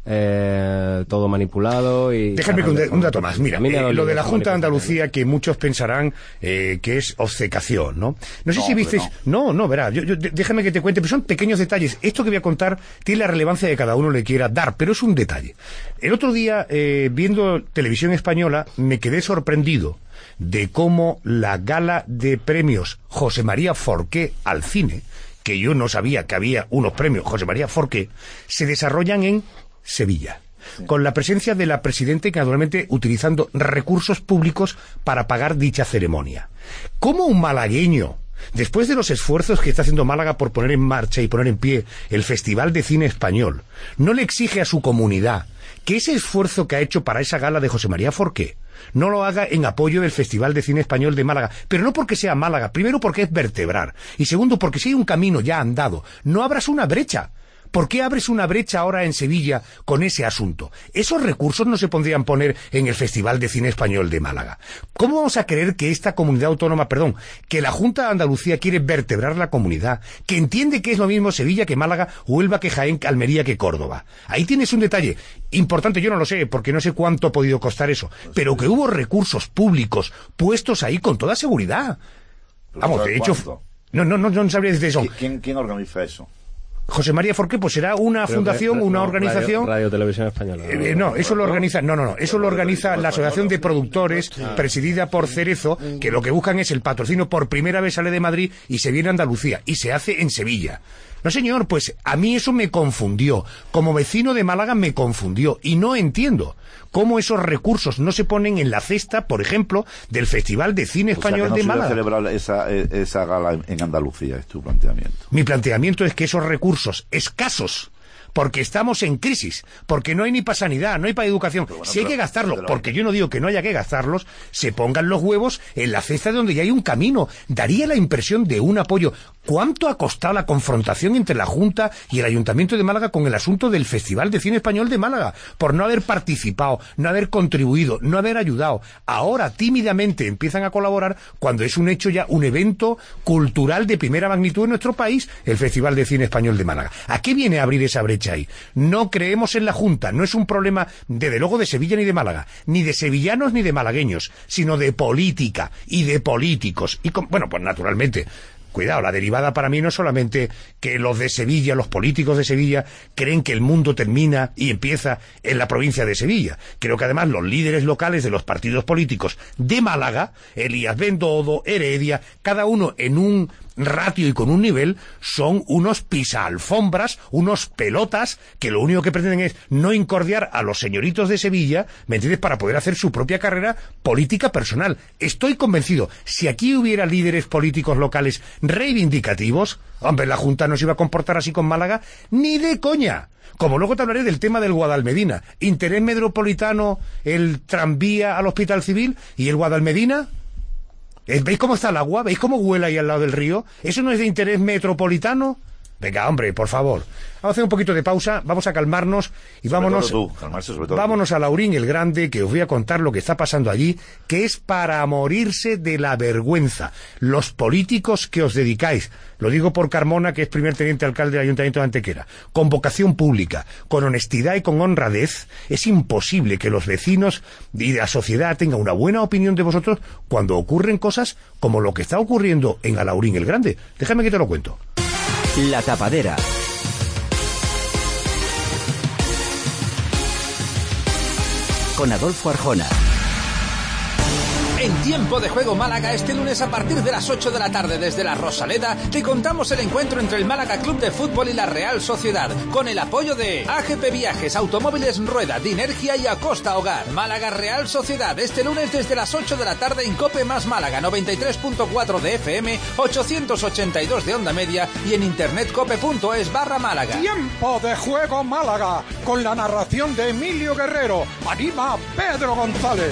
eh, todo manipulado. Y déjame que un, un dato más. Mira, eh, lo de la Junta de Andalucía, que muchos pensarán eh, que es obcecación, ¿no? No sé no, si visteis... No, no, no verá, yo, yo, déjame que te cuente, pero son pequeños detalles. Esto que voy a contar tiene la relevancia que cada uno le quiera dar, pero es un detalle. El otro día, eh, viendo televisión española, me quedé sorprendido de cómo la gala de premios José María Forqué al cine, que yo no sabía que había unos premios José María Forqué, se desarrollan en Sevilla, sí, con la presencia de la presidenta y naturalmente utilizando recursos públicos para pagar dicha ceremonia. ¿Cómo un malagueño, después de los esfuerzos que está haciendo Málaga por poner en marcha y poner en pie el Festival de Cine Español, no le exige a su comunidad que ese esfuerzo que ha hecho para esa gala de José María Forqué no lo haga en apoyo del Festival de Cine Español de Málaga? Pero no porque sea Málaga, primero porque es vertebrar, y segundo porque si hay un camino ya andado, no abras una brecha. ¿Por qué abres una brecha ahora en Sevilla con ese asunto? Esos recursos no se podrían poner en el Festival de Cine Español de Málaga. ¿Cómo vamos a creer que esta comunidad autónoma, perdón, que la Junta de Andalucía quiere vertebrar la comunidad, que entiende que es lo mismo Sevilla que Málaga, Huelva que Jaén, que Almería que Córdoba? Ahí tienes un detalle importante, yo no lo sé, porque no sé cuánto ha podido costar eso, pero que hubo recursos públicos puestos ahí con toda seguridad. Vamos, de hecho... No, no, no, no sabría decir eso. ¿Quién, quién organiza eso? José María Forqué, pues será una Creo fundación, que, una no, organización... Radio, Radio Televisión Española. Eh, no, eso lo organiza... No, no, no. Eso lo organiza la Asociación de Productores, presidida por Cerezo, que lo que buscan es el patrocinio. Por primera vez sale de Madrid y se viene a Andalucía. Y se hace en Sevilla. No, señor, pues a mí eso me confundió. Como vecino de Málaga me confundió. Y no entiendo cómo esos recursos no se ponen en la cesta, por ejemplo, del Festival de Cine Español o sea, que no de Málaga. celebrar esa, esa gala en Andalucía, es tu planteamiento. Mi planteamiento es que esos recursos escasos porque estamos en crisis, porque no hay ni para sanidad, no hay para educación. Bueno, si hay que gastarlo, porque yo no digo que no haya que gastarlos, se pongan los huevos en la cesta de donde ya hay un camino. Daría la impresión de un apoyo. ¿Cuánto ha costado la confrontación entre la Junta y el Ayuntamiento de Málaga con el asunto del Festival de Cine Español de Málaga? Por no haber participado, no haber contribuido, no haber ayudado. Ahora tímidamente empiezan a colaborar cuando es un hecho ya, un evento cultural de primera magnitud en nuestro país, el Festival de Cine Español de Málaga. ¿A qué viene a abrir esa brecha ahí? No creemos en la Junta, no es un problema desde luego de Sevilla ni de Málaga, ni de sevillanos ni de malagueños, sino de política y de políticos. Y con, bueno, pues naturalmente, cuidado, la derivada para mí no es solamente que los de Sevilla, los políticos de Sevilla, creen que el mundo termina y empieza en la provincia de Sevilla. Creo que además los líderes locales de los partidos políticos de Málaga, Elías Bendodo, Heredia, cada uno en un ratio y con un nivel, son unos pisaalfombras, unos pelotas que lo único que pretenden es no incordiar a los señoritos de Sevilla, ¿me entiendes?, para poder hacer su propia carrera política personal. Estoy convencido, si aquí hubiera líderes políticos locales reivindicativos, hombre, la Junta no se iba a comportar así con Málaga ni de coña. Como luego te hablaré del tema del Guadalmedina. Interés metropolitano, el tranvía al Hospital Civil, y el Guadalmedina. ¿Veis cómo está el agua? ¿Veis cómo huele ahí al lado del río? ¿Eso no es de interés metropolitano? Venga, hombre, por favor. Vamos a hacer un poquito de pausa, vamos a calmarnos y sobre vámonos, todo tú, calmarse sobre todo vámonos tú. a Laurín el Grande, que os voy a contar lo que está pasando allí, que es para morirse de la vergüenza. Los políticos que os dedicáis, lo digo por Carmona, que es primer teniente alcalde del Ayuntamiento de Antequera, con vocación pública, con honestidad y con honradez, es imposible que los vecinos y la sociedad tengan una buena opinión de vosotros cuando ocurren cosas como lo que está ocurriendo en Alaurín el Grande. Déjame que te lo cuento. La Tapadera. Con Adolfo Arjona. En Tiempo de Juego Málaga, este lunes a partir de las ocho de la tarde desde la Rosaleda, te contamos el encuentro entre el Málaga Club de Fútbol y la Real Sociedad, con el apoyo de A G P Viajes, Automóviles Rueda, Dinergia y Acosta Hogar. Málaga Real Sociedad, este lunes desde las ocho de la tarde en Cope más Málaga, noventa y tres punto cuatro de F M, ochocientos ochenta y dos de onda media y en internet cope punto es barra Málaga. Tiempo de Juego Málaga, con la narración de Emilio Guerrero. Anima Pedro González.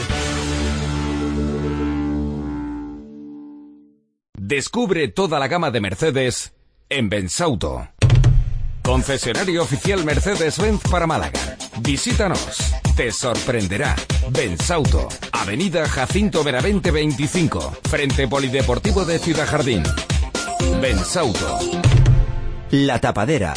Descubre toda la gama de Mercedes en Bensauto. Concesionario oficial Mercedes-Benz para Málaga. Visítanos. Te sorprenderá. Bensauto. Avenida Jacinto Benavente veinticinco. Frente Polideportivo de Ciudad Jardín. Bensauto. La Tapadera.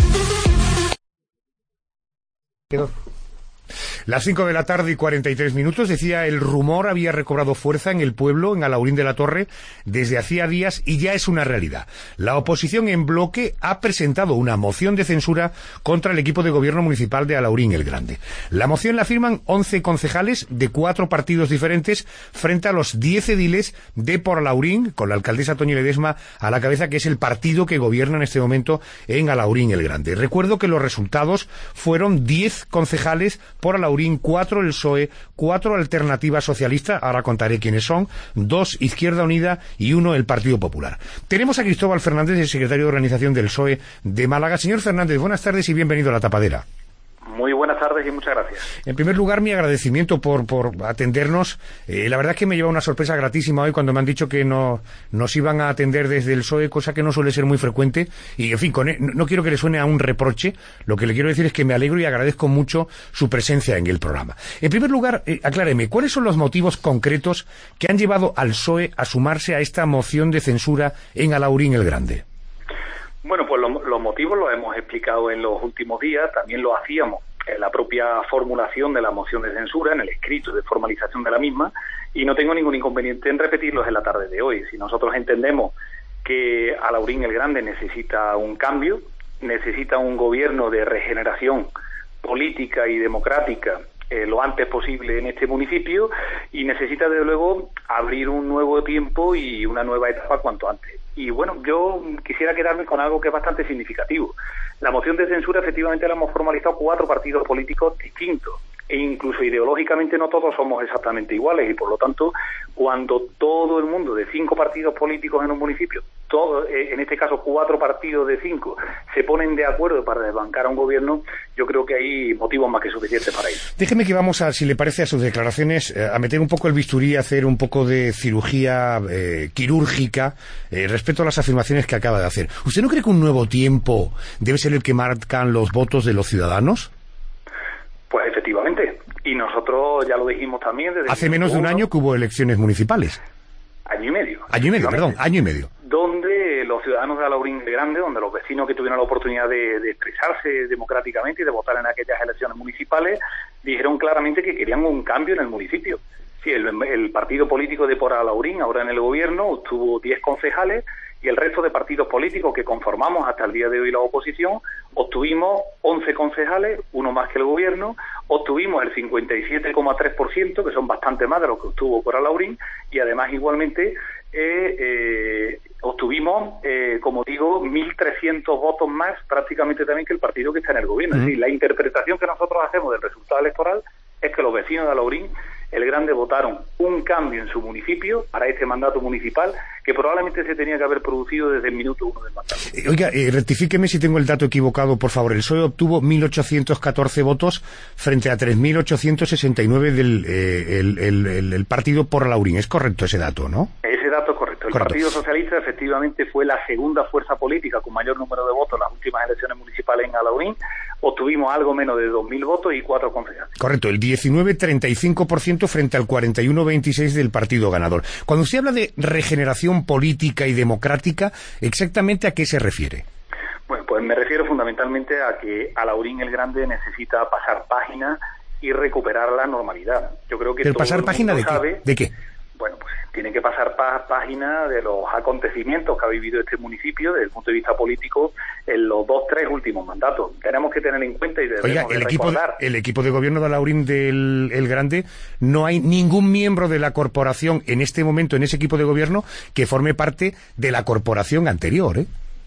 Quedó. Las cinco de la tarde y cuarenta y tres minutos, decía, el rumor había recobrado fuerza en el pueblo, en Alaurín de la Torre, desde hacía días y ya es una realidad. La oposición en bloque ha presentado una moción de censura contra el equipo de gobierno municipal de Alaurín el Grande. La moción la firman once concejales de cuatro partidos diferentes frente a los diez ediles de Por Alaurín, con la alcaldesa Toñi Ledesma a la cabeza, que es el partido que gobierna en este momento en Alaurín el Grande. Recuerdo que los resultados fueron diez concejales por Alaurín, cuatro el P S O E, cuatro Alternativa Socialista, ahora contaré quiénes son, dos Izquierda Unida y uno el Partido Popular. Tenemos a Cristóbal Fernández, el secretario de Organización del P S O E de Málaga. Señor Fernández, buenas tardes y bienvenido a La Tapadera. Muy buenas tardes y muchas gracias. En primer lugar, mi agradecimiento por, por atendernos. Eh, la verdad es que me lleva una sorpresa gratísima hoy cuando me han dicho que no, nos iban a atender desde el P S O E, cosa que no suele ser muy frecuente. Y, en fin, con, no quiero que le suene a un reproche. Lo que le quiero decir es que me alegro y agradezco mucho su presencia en el programa. En primer lugar, eh, acláreme, ¿cuáles son los motivos concretos que han llevado al P S O E a sumarse a esta moción de censura en Alaurín el Grande? Bueno, pues lo, los motivos los hemos explicado en los últimos días, también lo hacíamos en la propia formulación de la moción de censura, en el escrito de formalización de la misma, y no tengo ningún inconveniente en repetirlos en la tarde de hoy. Si nosotros entendemos que Alaurín el Grande necesita un cambio, necesita un gobierno de regeneración política y democrática eh, lo antes posible en este municipio, y necesita desde luego abrir un nuevo tiempo y una nueva etapa cuanto antes. Y bueno, yo quisiera quedarme con algo que es bastante significativo. La moción de censura efectivamente la hemos formalizado cuatro partidos políticos distintos. e incluso ideológicamente no todos somos exactamente iguales, y por lo tanto, cuando todo el mundo de cinco partidos políticos en un municipio, todo, en este caso cuatro partidos de cinco, se ponen de acuerdo para desbancar a un gobierno, yo creo que hay motivos más que suficientes para ello. Déjeme que vamos a, si le parece, a sus declaraciones, eh, a meter un poco el bisturí, a hacer un poco de cirugía eh, quirúrgica eh, respecto a las afirmaciones que acaba de hacer. ¿Usted no cree que un nuevo tiempo debe ser el que marcan los votos de los ciudadanos? Pues efectivamente, y nosotros ya lo dijimos también desde hace menos de un año que hubo elecciones municipales. Año y medio. Año y medio, perdón, año y medio. Donde los ciudadanos de Alaurín el Grande, donde los vecinos que tuvieron la oportunidad de, de expresarse democráticamente y de votar en aquellas elecciones municipales, dijeron claramente que querían un cambio en el municipio. Sí, el, el partido político de Por Alaurín, ahora en el gobierno, obtuvo diez concejales, y el resto de partidos políticos que conformamos hasta el día de hoy la oposición, obtuvimos once concejales, uno más que el gobierno, obtuvimos el cincuenta y siete coma tres por ciento, que son bastante más de lo que obtuvo Por Alaurín, y además igualmente eh, eh, obtuvimos, eh, como digo, mil trescientos votos más prácticamente también que el partido que está en el gobierno. Uh-huh. Es decir, la interpretación que nosotros hacemos del resultado electoral es que los vecinos de Alaurín el Grande votaron un cambio en su municipio para este mandato municipal que probablemente se tenía que haber producido desde el minuto uno del mandato. Eh, oiga, eh, rectifíqueme si tengo el dato equivocado, por favor. El P S O E obtuvo mil ochocientos catorce votos frente a tres mil ochocientos sesenta y nueve del eh, el, el, el, el partido Por Alaurín. ¿Es correcto ese dato, no? Ese dato es correcto. El correcto. Partido Socialista efectivamente fue la segunda fuerza política con mayor número de votos en las últimas elecciones municipales en Alaurín. Obtuvimos algo menos de dos mil votos y cuatro concejales. Correcto, el diecinueve coma treinta y cinco por ciento frente al cuarenta y uno coma veintiséis por ciento del partido ganador. Cuando usted habla de regeneración política y democrática, ¿exactamente a qué se refiere? Bueno, pues me refiero fundamentalmente a que Alaurín el Grande necesita pasar página y recuperar la normalidad. Yo creo que ¿Pero todo pasar el página mundo de sabe, qué? ¿De qué? Bueno, pues tiene que pasar pa página de los acontecimientos que ha vivido este municipio desde el punto de vista político en los dos, tres últimos mandatos. Tenemos que tener en cuenta y debemos Oiga, el de equipo de, el equipo de gobierno de Alaurín del el Grande, no hay ningún miembro de la corporación en este momento en ese equipo de gobierno que forme parte de la corporación anterior, ¿eh?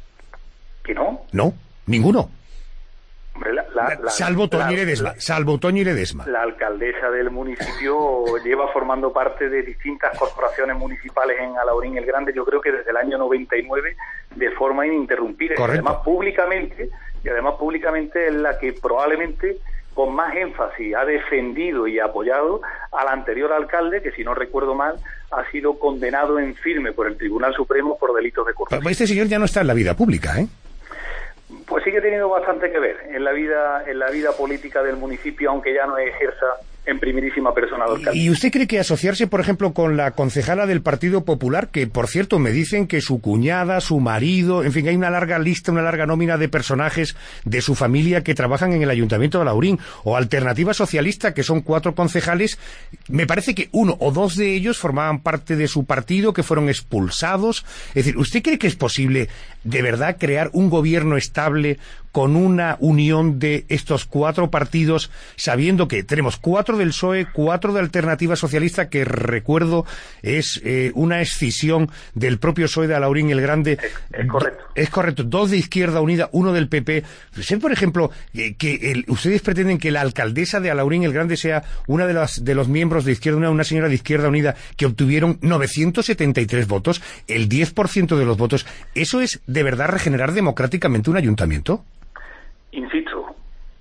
¿Que no? No, ninguno. Hombre, la, la, la, salvo Toñi Ledesma, la, salvo Toñi Ledesma. La alcaldesa del municipio lleva formando parte de distintas corporaciones municipales en Alaurín el Grande, yo creo que desde el año noventa y nueve, de forma ininterrumpida. Correcto. Y además públicamente, y además públicamente es la que probablemente con más énfasis ha defendido y apoyado al anterior alcalde, que si no recuerdo mal, ha sido condenado en firme por el Tribunal Supremo por delitos de corrupción. Este señor ya no está en la vida pública, ¿eh? Pues sí que ha tenido bastante que ver en la vida en la vida política del municipio, aunque ya no ejerza en primerísima persona de alcalde. ¿Y usted cree que asociarse, por ejemplo, con la concejala del Partido Popular, que por cierto me dicen que su cuñada, su marido, en fin, hay una larga lista, una larga nómina de personajes de su familia que trabajan en el Ayuntamiento de Alaurín, o Alternativa Socialista, que son cuatro concejales, me parece que uno o dos de ellos formaban parte de su partido, que fueron expulsados? Es decir, ¿usted cree que es posible de verdad crear un gobierno estable con una unión de estos cuatro partidos, sabiendo que tenemos cuatro del P S O E, cuatro de Alternativa Socialista, que recuerdo es eh, una escisión del propio P S O E de Alaurín el Grande? Es, es correcto. Es correcto, dos de Izquierda Unida, uno del P P. Ser, por ejemplo, eh, que el, ustedes pretenden que la alcaldesa de Alaurín el Grande sea una de las de los miembros de Izquierda Unida, una señora de Izquierda Unida, que obtuvieron novecientos setenta y tres votos, el diez por ciento de los votos. ¿Eso es de verdad regenerar democráticamente un ayuntamiento? Insisto,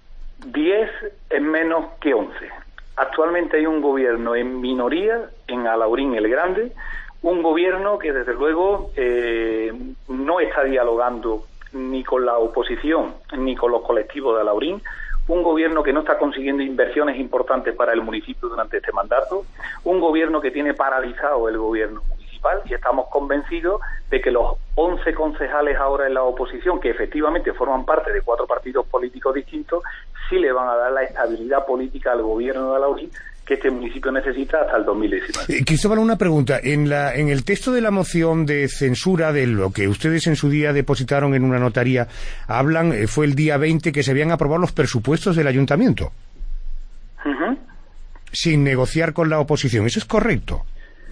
diez es menos que once. Actualmente hay un gobierno en minoría en Alaurín el Grande, un gobierno que desde luego eh, no está dialogando ni con la oposición ni con los colectivos de Alaurín, un gobierno que no está consiguiendo inversiones importantes para el municipio durante este mandato, un gobierno que tiene paralizado el gobierno municipal, y estamos convencidos de que los once concejales ahora en la oposición, que efectivamente forman parte de cuatro partidos políticos distintos, sí le van a dar la estabilidad política al gobierno de Alaurín que este municipio necesita hasta el dos mil diecinueve. Eh, Cristóbal, una pregunta. En, la, en el texto de la moción de censura, de lo que ustedes en su día depositaron en una notaría, hablan, eh, fue el día veinte, que se habían aprobado los presupuestos del ayuntamiento. Uh-huh. Sin negociar con la oposición. ¿Eso es correcto?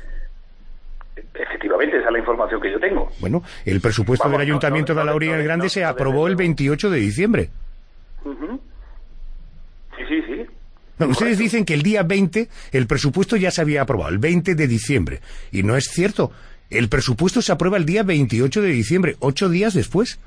Efectivamente, esa es la información que yo tengo. Bueno, el presupuesto Vamos, del Ayuntamiento no, no, de Alaurín el Grande no, se aprobó no, el veintiocho de diciembre. Uh-huh. Sí, sí, sí. No, ustedes dicen que el día veinte el presupuesto ya se había aprobado, el veinte de diciembre. Y no es cierto. El presupuesto se aprueba el día veintiocho de diciembre, ocho días después.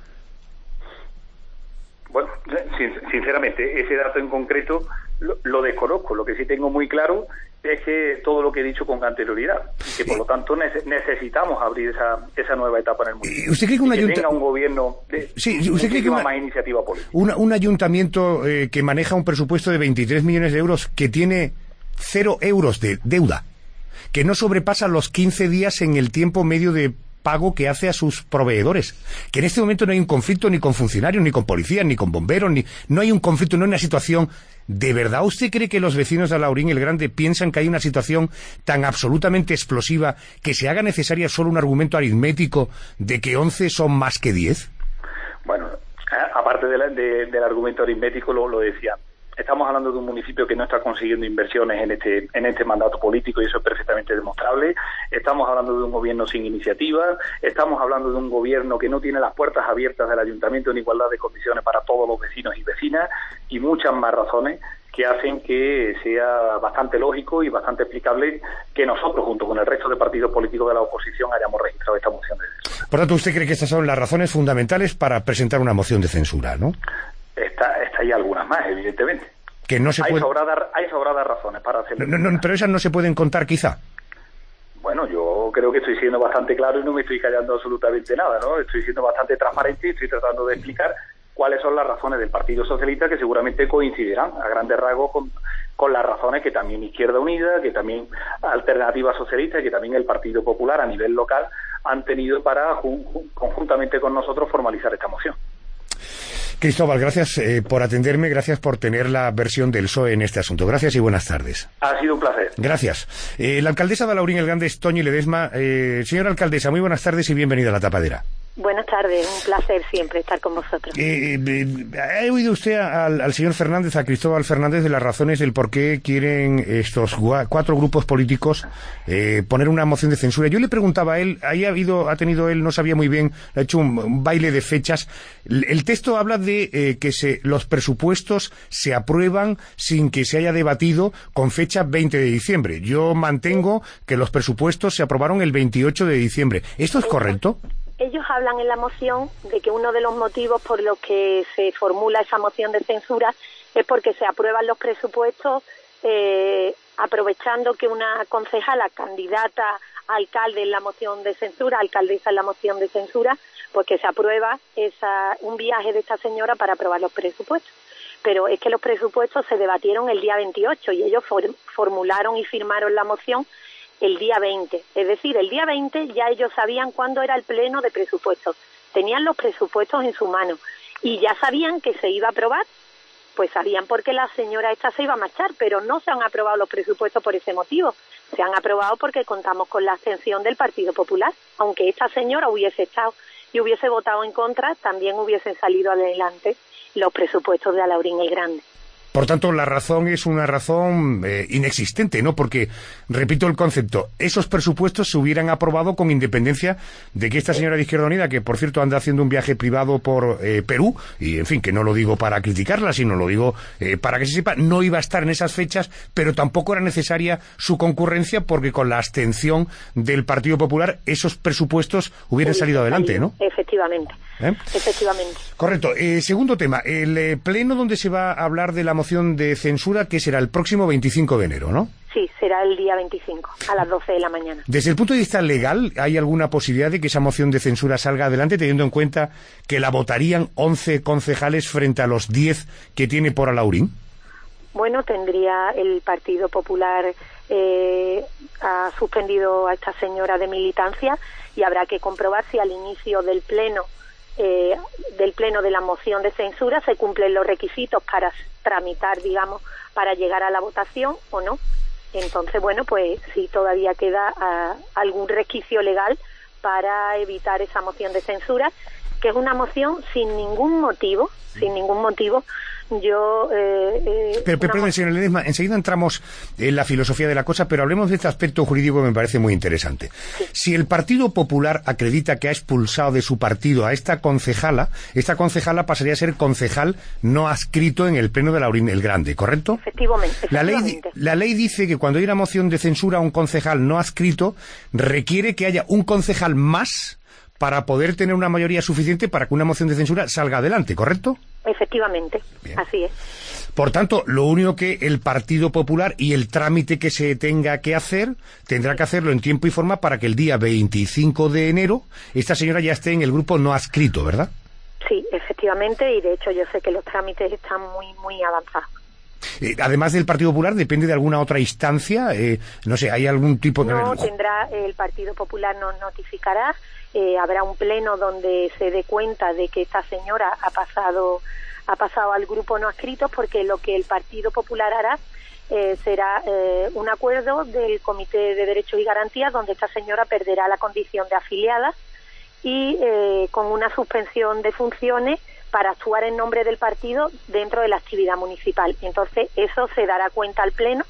Bueno, sinceramente, ese dato en concreto lo, lo desconozco. Lo que sí tengo muy claro es que todo lo que he dicho con anterioridad, que por lo tanto nece- necesitamos abrir esa esa nueva etapa en el municipio. ¿Usted cree que un y que ayunta- tenga un gobierno de Sí, ¿usted cree que una- más iniciativa política? Una- un ayuntamiento eh, que maneja un presupuesto de veintitrés millones de euros, que tiene cero euros de deuda, que no sobrepasa los quince días en el tiempo medio de pago que hace a sus proveedores, que en este momento no hay un conflicto ni con funcionarios, ni con policías, ni con bomberos, ni no hay un conflicto, no hay una situación. ¿De verdad usted cree que los vecinos de Alhaurín el Grande piensan que hay una situación tan absolutamente explosiva que se haga necesaria solo un argumento aritmético de que once son más que diez? Bueno, a- aparte de la- de- del argumento aritmético, lo, lo decía. Estamos hablando de un municipio que no está consiguiendo inversiones en este en este mandato político y eso es perfectamente demostrable. Estamos hablando de un gobierno sin iniciativa. Estamos hablando de un gobierno que no tiene las puertas abiertas del ayuntamiento en igualdad de condiciones para todos los vecinos y vecinas y muchas más razones que hacen que sea bastante lógico y bastante explicable que nosotros, junto con el resto de partidos políticos de la oposición, hayamos registrado esta moción de censura. Por tanto, ¿usted cree que estas son las razones fundamentales para presentar una moción de censura, no? Está, está hay algunas más, evidentemente. Que no se hay, puede... sobradas, hay sobradas razones para hacerlo. No, no, pero esas no se pueden contar, quizá. Bueno, yo creo que estoy siendo bastante claro y no me estoy callando absolutamente nada, ¿no? Estoy siendo bastante transparente y estoy tratando de explicar cuáles son las razones del Partido Socialista, que seguramente coincidirán a grandes rasgos con, con las razones que también Izquierda Unida, que también Alternativa Socialista y que también el Partido Popular a nivel local han tenido para, jun, jun, conjuntamente con nosotros, formalizar esta moción. Cristóbal, gracias eh, por atenderme, gracias por tener la versión del P S O E en este asunto. Gracias y buenas tardes. Ha sido un placer. Gracias. Eh, la alcaldesa de Alhaurín el Grande es Toñi Ledesma. Eh, señora alcaldesa, muy buenas tardes y bienvenida a La Tapadera. Buenas tardes, un placer siempre estar con vosotros. Eh, eh, ¿Ha oído usted al, al señor Fernández, a Cristóbal Fernández, de las razones del por qué quieren estos gua, cuatro grupos políticos eh, poner una moción de censura? Yo le preguntaba a él, ahí ha habido, ha tenido él, no sabía muy bien, ha hecho un, un baile de fechas. El, el texto habla de eh, que se, los presupuestos se aprueban sin que se haya debatido con fecha veinte de diciembre. Yo mantengo que los presupuestos se aprobaron el veintiocho de diciembre. ¿Esto es correcto? Ellos hablan en la moción de que uno de los motivos por los que se formula esa moción de censura es porque se aprueban los presupuestos eh, aprovechando que una concejala candidata a alcalde en la moción de censura, alcaldesa en la moción de censura, pues que se aprueba esa, un viaje de esta señora para aprobar los presupuestos. Pero es que los presupuestos se debatieron el día veintiocho y ellos for, formularon y firmaron la moción el día veinte, es decir, el día veinte ya ellos sabían cuándo era el pleno de presupuestos, tenían los presupuestos en su mano y ya sabían que se iba a aprobar, pues sabían por qué la señora esta se iba a marchar, pero no se han aprobado los presupuestos por ese motivo, se han aprobado porque contamos con la abstención del Partido Popular, aunque esta señora hubiese estado y hubiese votado en contra, también hubiesen salido adelante los presupuestos de Alhaurín el Grande. Por tanto, la razón es una razón eh, inexistente, ¿no? Porque, repito el concepto, esos presupuestos se hubieran aprobado con independencia de que esta señora de Izquierda Unida, que por cierto anda haciendo un viaje privado por eh, Perú, y en fin, que no lo digo para criticarla, sino lo digo eh, para que se sepa, no iba a estar en esas fechas, pero tampoco era necesaria su concurrencia porque con la abstención del Partido Popular esos presupuestos hubieran salido adelante, ¿no? Efectivamente. ¿Eh? Efectivamente. Correcto. Eh, segundo tema, el eh, pleno donde se va a hablar de la moción de censura, que será el próximo veinticinco de enero, ¿no? Sí, será el día veinticinco, a las doce de la mañana. Desde el punto de vista legal, ¿hay alguna posibilidad de que esa moción de censura salga adelante, teniendo en cuenta que la votarían once concejales frente a los diez que tiene por Alhaurín? Bueno, tendría el Partido Popular eh, ha suspendido a esta señora de militancia y habrá que comprobar si al inicio del pleno Eh, del pleno de la moción de censura se cumplen los requisitos para tramitar, digamos, para llegar a la votación o no. Entonces, bueno, pues sí, todavía queda uh, algún resquicio legal para evitar esa moción de censura, que es una moción sin ningún motivo, sin ningún motivo, Yo, eh, eh, pero, pero perdón, señor Ledesma, enseguida entramos en la filosofía de la cosa, pero hablemos de este aspecto jurídico que me parece muy interesante. Sí. Si el Partido Popular acredita que ha expulsado de su partido a esta concejala, esta concejala pasaría a ser concejal no adscrito en el Pleno de Laurín el Grande, ¿correcto? Efectivamente. efectivamente. La ley, la ley dice que cuando hay una moción de censura a un concejal no adscrito, requiere que haya un concejal más para poder tener una mayoría suficiente para que una moción de censura salga adelante, ¿correcto? Efectivamente, bien. Así es. Por tanto, lo único que el Partido Popular y el trámite que se tenga que hacer, tendrá que hacerlo en tiempo y forma para que el día veinticinco de enero esta señora ya esté en el grupo no adscrito, ¿verdad? Sí, efectivamente, y de hecho yo sé que los trámites están muy, muy avanzados. Eh, además del Partido Popular, ¿depende de alguna otra instancia? Eh, no sé, ¿hay algún tipo de...? No, tendrá, el Partido Popular nos notificará, eh, habrá un pleno donde se dé cuenta de que esta señora ha pasado ha pasado al grupo no adscrito, porque lo que el Partido Popular hará eh, será eh, un acuerdo del Comité de Derechos y Garantías donde esta señora perderá la condición de afiliada y eh, con una suspensión de funciones para actuar en nombre del partido dentro de la actividad municipal. Entonces eso se dará cuenta al Pleno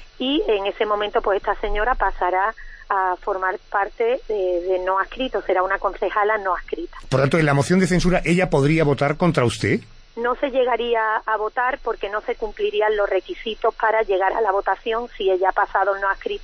y en ese momento pues esta señora pasará a formar parte de, de no adscrito, será una concejala no adscrita. Por tanto, en la moción de censura, ¿ella podría votar contra usted? No se llegaría a votar porque no se cumplirían los requisitos para llegar a la votación si ella ha pasado el no adscrito.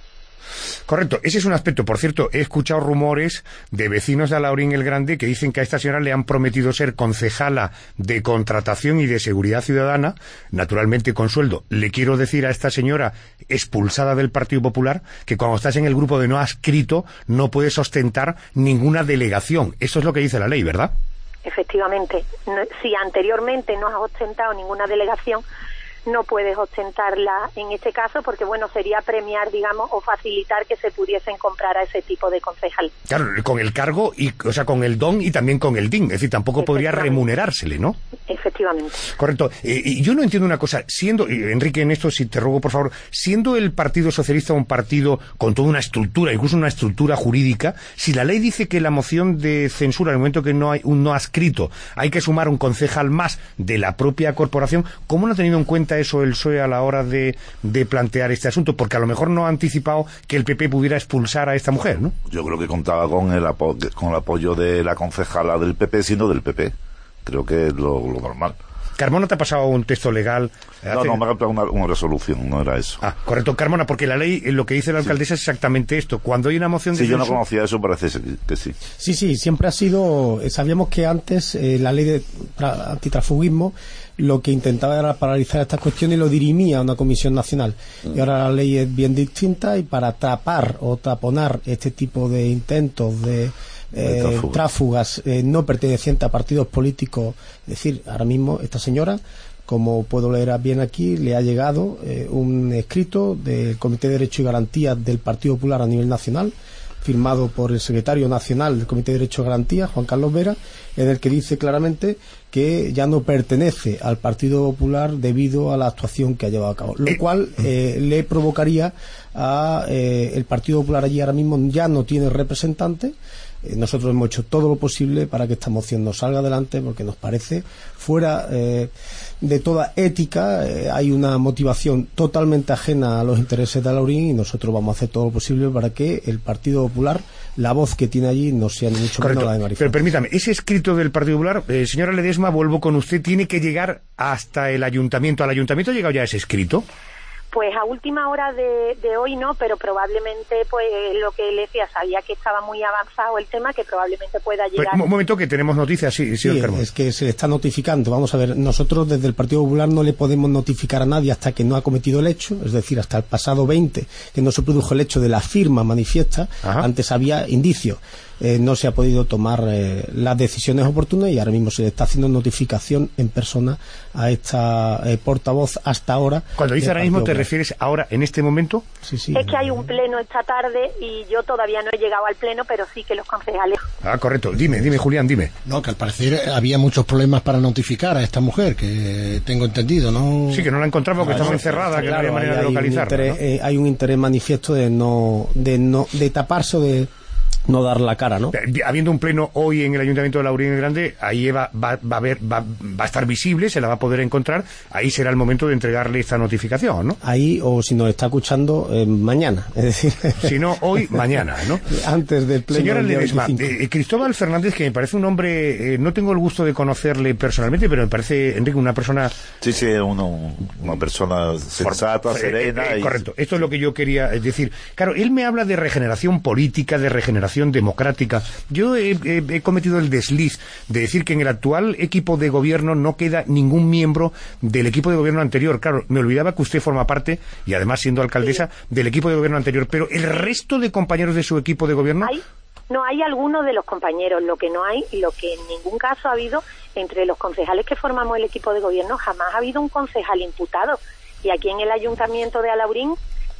Correcto, ese es un aspecto. Por cierto, he escuchado rumores de vecinos de Laurín el Grande que dicen que a esta señora le han prometido ser concejala de Contratación y de Seguridad Ciudadana, naturalmente con sueldo. Le quiero decir a esta señora expulsada del Partido Popular que cuando estás en el grupo de no adscrito no puedes ostentar ninguna delegación. Eso es lo que dice la ley, ¿verdad? Efectivamente. No, si anteriormente no has ostentado ninguna delegación, no puedes ostentarla en este caso porque, bueno, sería premiar, digamos, o facilitar que se pudiesen comprar a ese tipo de concejal. Claro, con el cargo, y, o sea, con el don y también con el din. Es decir, tampoco podría remunerársele, ¿no? Efectivamente. Correcto. Eh, y yo no entiendo una cosa. Siendo, Enrique, en esto, si te ruego, por favor, siendo el Partido Socialista un partido con toda una estructura, incluso una estructura jurídica, si la ley dice que la moción de censura, en el momento que no hay un no adscrito, hay que sumar un concejal más de la propia corporación, ¿cómo no ha tenido en cuenta eso el P S O E a la hora de, de plantear este asunto? Porque a lo mejor no ha anticipado que el P P pudiera expulsar a esta mujer, ¿no? Yo creo que contaba con el, apo con el apoyo de la concejala del P P, siendo del P P. Creo que es lo, lo normal. Carmona, ¿te ha pasado un texto legal? No, no, me ha pasado una, una resolución, no era eso. Ah, correcto, Carmona, porque la ley, lo que dice la alcaldesa sí. es exactamente esto. Cuando hay una moción de Sí, yo censura... no conocía eso, parece que sí. Sí, sí, siempre ha sido... Sabíamos que antes eh, la ley de antitransfugismo lo que intentaba era paralizar estas cuestiones y lo dirimía a una comisión nacional. Mm. Y ahora la ley es bien distinta y para tapar o taponar este tipo de intentos de... Eh, tráfugas, tráfugas eh, no pertenecientes a partidos políticos, es decir, ahora mismo esta señora, como puedo leer bien aquí, le ha llegado eh, un escrito del Comité de Derechos y Garantías del Partido Popular a nivel nacional, firmado por el secretario nacional del Comité de Derechos y Garantías, Juan Carlos Vera, en el que dice claramente que ya no pertenece al Partido Popular debido a la actuación que ha llevado a cabo, lo cual eh, le provocaría a eh, el Partido Popular allí ahora mismo ya no tiene representante. Nosotros hemos hecho todo lo posible para que esta moción no salga adelante porque nos parece fuera eh, de toda ética. Eh, hay una motivación totalmente ajena a los intereses de Laurín y nosotros vamos a hacer todo lo posible para que el Partido Popular, la voz que tiene allí, no sea ni mucho menos la de Marifé. Pero permítame, ese escrito del Partido Popular, eh, señora Ledesma, vuelvo con usted, tiene que llegar hasta el ayuntamiento. ¿Al ayuntamiento ha llegado ya ese escrito? Pues a última hora de, de hoy no, pero probablemente, pues lo que le decía, sabía que estaba muy avanzado el tema, que probablemente pueda llegar... Pues, un momento que tenemos noticias, sí, sí, es que se le está notificando. Vamos a ver, nosotros desde el Partido Popular no le podemos notificar a nadie hasta que no ha cometido el hecho, es decir, hasta el pasado veinte, que no se produjo el hecho de la firma manifiesta. Ajá. Antes había indicios. Eh, no se ha podido tomar eh, las decisiones oportunas y ahora mismo se le está haciendo notificación en persona a esta eh, portavoz hasta ahora. Cuando dice ahora mismo, ¿te refieres ahora, en este momento? Sí, sí. Es que hay un pleno esta tarde y yo todavía no he llegado al pleno, pero sí que los concejales... Ah, correcto. Dime, dime, Julián, dime. No, que al parecer había muchos problemas para notificar a esta mujer, que tengo entendido, ¿no? Sí, que no la encontraba porque estaba encerrada, que claro, no había manera de localizarla, ¿no? eh, hay un interés manifiesto de no, de no, de taparse o de no dar la cara, ¿no? Habiendo un pleno hoy en el Ayuntamiento de Laurín el Grande, ahí va, va, va, a ver, va, va a estar visible, se la va a poder encontrar, ahí será el momento de entregarle esta notificación, ¿no? Ahí, o si nos está escuchando, eh, mañana, es decir... Si no, hoy, mañana, ¿no? Antes del pleno. Señora del día Ledesma, veinticinco. eh, Cristóbal Fernández, que me parece un hombre, eh, no tengo el gusto de conocerle personalmente, pero me parece, Enrique, una persona... Sí, sí, uno, una persona sensata, For, serena... Eh, eh, y... Correcto, esto es lo que yo quería decir. Claro, él me habla de regeneración política, de regeneración democrática. Yo he, he, he cometido el desliz de decir que en el actual equipo de gobierno no queda ningún miembro del equipo de gobierno anterior. Claro, me olvidaba que usted forma parte, y además siendo alcaldesa, sí, del equipo de gobierno anterior, pero el resto de compañeros de su equipo de gobierno... ¿Hay? No, hay algunos de los compañeros, lo que no hay, y lo que en ningún caso ha habido, entre los concejales que formamos el equipo de gobierno, jamás ha habido un concejal imputado. Y aquí en el Ayuntamiento de Alaurín,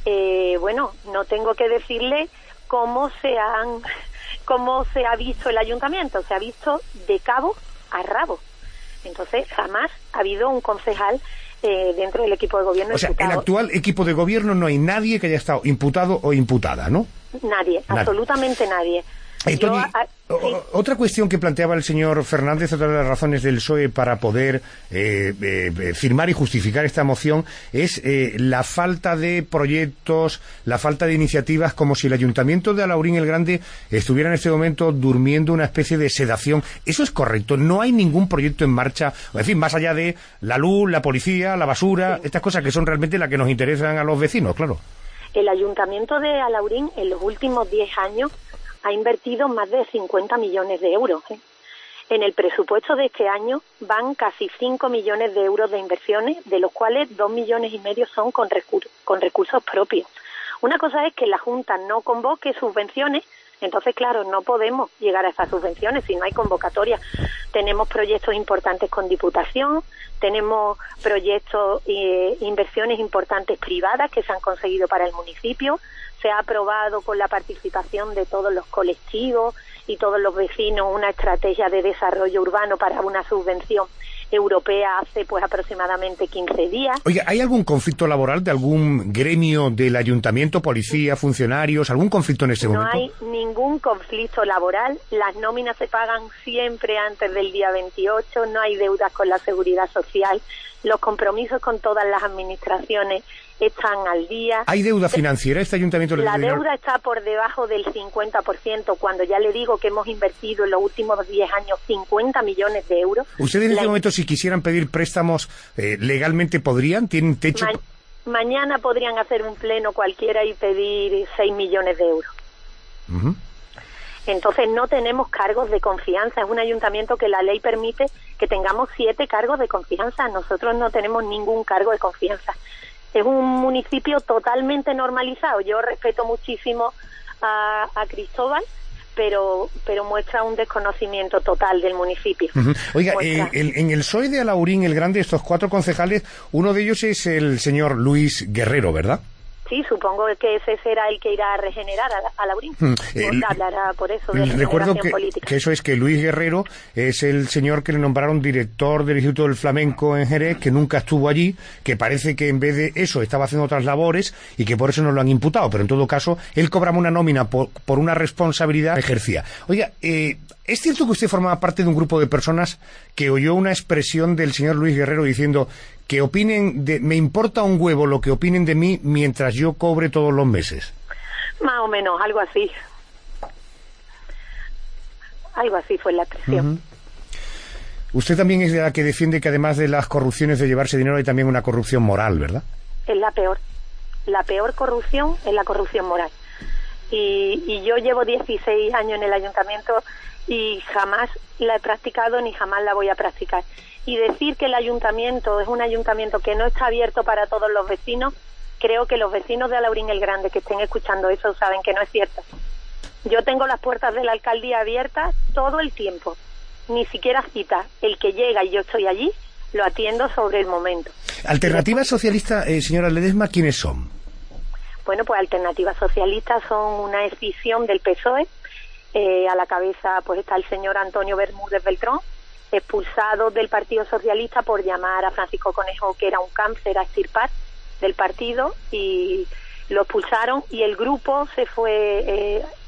eh, bueno, no tengo que decirle cómo se han... cómo se ha visto el ayuntamiento, se ha visto de cabo a rabo. Entonces, jamás ha habido un concejal eh, dentro del equipo de gobierno o sea, imputado. En el actual equipo de gobierno no hay nadie que haya estado imputado o imputada, ¿no? Nadie, nadie. Absolutamente nadie. Eh, Yo, Tony, a, sí. Otra cuestión que planteaba el señor Fernández, otra de las razones del P S O E para poder eh, eh, firmar y justificar esta moción es eh, la falta de proyectos, la falta de iniciativas, como si el Ayuntamiento de Alaurín el Grande estuviera en este momento durmiendo una especie de sedación. ¿Eso es correcto? ¿No hay ningún proyecto en marcha? En fin, más allá de la luz, la policía, la basura, sí, estas cosas que son realmente las que nos interesan a los vecinos, claro. El Ayuntamiento de Alaurín en los últimos diez años ha invertido más de cincuenta millones de euros. ¿eh? En el presupuesto de este año van casi cinco millones de euros de inversiones, de los cuales dos millones y medio son con, recur- con recursos propios. Una cosa es que la Junta no convoque subvenciones, entonces, claro, no podemos llegar a esas subvenciones si no hay convocatoria. Tenemos proyectos importantes con Diputación, tenemos proyectos e inversiones importantes privadas que se han conseguido para el municipio. Se ha aprobado con la participación de todos los colectivos y todos los vecinos una estrategia de desarrollo urbano para una subvención europea hace pues aproximadamente quince días. Oye, ¿hay algún conflicto laboral de algún gremio del ayuntamiento, policía, funcionarios, algún conflicto en este no momento? No hay ningún conflicto laboral, las nóminas se pagan siempre antes del día veintiocho, no hay deudas con la seguridad social, los compromisos con todas las administraciones están al día. ¿Hay deuda financiera? ¿Este ayuntamiento le La debe deuda está por debajo del cincuenta por ciento, cuando ya le digo que hemos invertido en los últimos diez años cincuenta millones de euros. ¿Ustedes en la... este momento, si quisieran pedir préstamos, eh, legalmente podrían? ¿Tienen techo? Ma mañana podrían hacer un pleno cualquiera y pedir seis millones de euros. Uh-huh. Entonces no tenemos cargos de confianza. Es un ayuntamiento que la ley permite que tengamos siete cargos de confianza. Nosotros no tenemos ningún cargo de confianza. Es un municipio totalmente normalizado. Yo respeto muchísimo a, a Cristóbal, pero pero muestra un desconocimiento total del municipio. Uh-huh. Oiga, muestra... eh, el, en el P S O E de Alaurín el Grande, estos cuatro concejales, uno de ellos es el señor Luis Guerrero, ¿verdad? Sí, supongo que ese será el que irá a regenerar a, a Laurín. Hmm. El, hablará por eso de recuerdo que, política. que eso es que Luis Guerrero es el señor que le nombraron director del Instituto del Flamenco en Jerez, que nunca estuvo allí, que parece que en vez de eso estaba haciendo otras labores y que por eso no lo han imputado, pero en todo caso él cobraba una nómina por, por una responsabilidad que ejercía. Oiga, eh, ¿es cierto que usted formaba parte de un grupo de personas que oyó una expresión del señor Luis Guerrero diciendo que opinen de, me importa un huevo lo que opinen de mí mientras yo cobre todos los meses? Más o menos, algo así. Algo así fue la expresión. Uh-huh. Usted también es de la que defiende que además de las corrupciones de llevarse dinero hay también una corrupción moral, ¿verdad? Es la peor. La peor corrupción es la corrupción moral. Y, y yo llevo dieciséis años en el ayuntamiento y jamás la he practicado ni jamás la voy a practicar. Y decir que el ayuntamiento es un ayuntamiento que no está abierto para todos los vecinos, creo que los vecinos de Alaurín el Grande que estén escuchando eso saben que no es cierto. Yo tengo las puertas de la alcaldía abiertas todo el tiempo, ni siquiera cita. El que llega y yo estoy allí, lo atiendo sobre el momento. Alternativa Socialista, eh, señora Ledesma, ¿quiénes son? Bueno, pues Alternativa Socialista son una escisión del P S O E. Eh, a la cabeza pues está el señor Antonio Bermúdez Beltrón, expulsado del Partido Socialista por llamar a Francisco Conejo que era un cáncer a extirpar del partido, y lo expulsaron y el grupo se fue eh,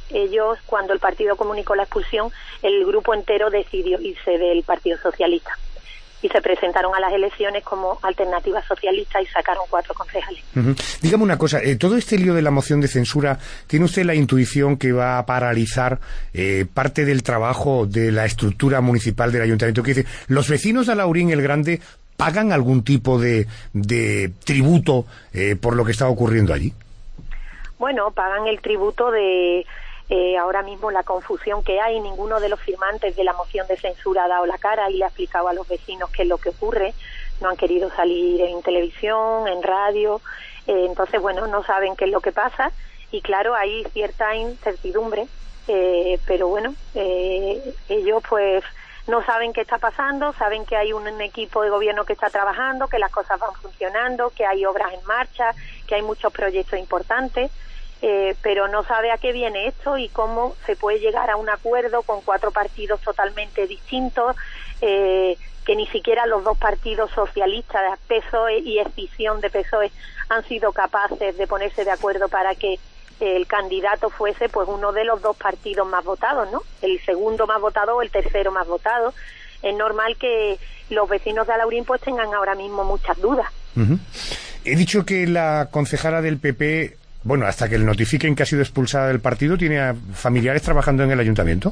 ellos, cuando el partido comunicó la expulsión, el grupo entero decidió irse del Partido Socialista y se presentaron a las elecciones como alternativa socialista y sacaron cuatro concejales. Uh-huh. Dígame una cosa, eh, todo este lío de la moción de censura, ¿tiene usted la intuición que va a paralizar eh, parte del trabajo de la estructura municipal del ayuntamiento? Quiere decir, ¿los vecinos de Alaurín el Grande pagan algún tipo de, de tributo eh, por lo que está ocurriendo allí? Bueno, pagan el tributo de... Eh, ahora mismo la confusión que hay, ninguno de los firmantes de la moción de censura ha dado la cara y le ha explicado a los vecinos qué es lo que ocurre, no han querido salir en televisión, en radio, eh, entonces bueno, no saben qué es lo que pasa y claro, hay cierta incertidumbre, eh, pero bueno, eh, ellos pues no saben qué está pasando, saben que hay un equipo de gobierno que está trabajando, que las cosas van funcionando, que hay obras en marcha, que hay muchos proyectos importantes, Eh, pero no sabe a qué viene esto y cómo se puede llegar a un acuerdo con cuatro partidos totalmente distintos, eh, que ni siquiera los dos partidos socialistas, P S O E y escisión de P S O E, han sido capaces de ponerse de acuerdo para que eh, el candidato fuese pues uno de los dos partidos más votados, ¿no? El segundo más votado o el tercero más votado. Es normal que los vecinos de Alaurín pues tengan ahora mismo muchas dudas. Uh-huh. He dicho que la concejala del P P... Bueno, hasta que le notifiquen que ha sido expulsada del partido, ¿tiene a familiares trabajando en el ayuntamiento?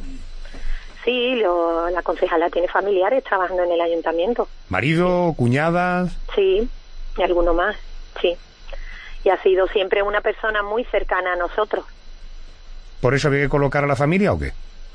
Sí, lo, la concejala tiene familiares trabajando en el ayuntamiento. ¿Marido, cuñadas? Sí, y alguno más, sí. Y ha sido siempre una persona muy cercana a nosotros. ¿Por eso había que colocar a la familia o qué?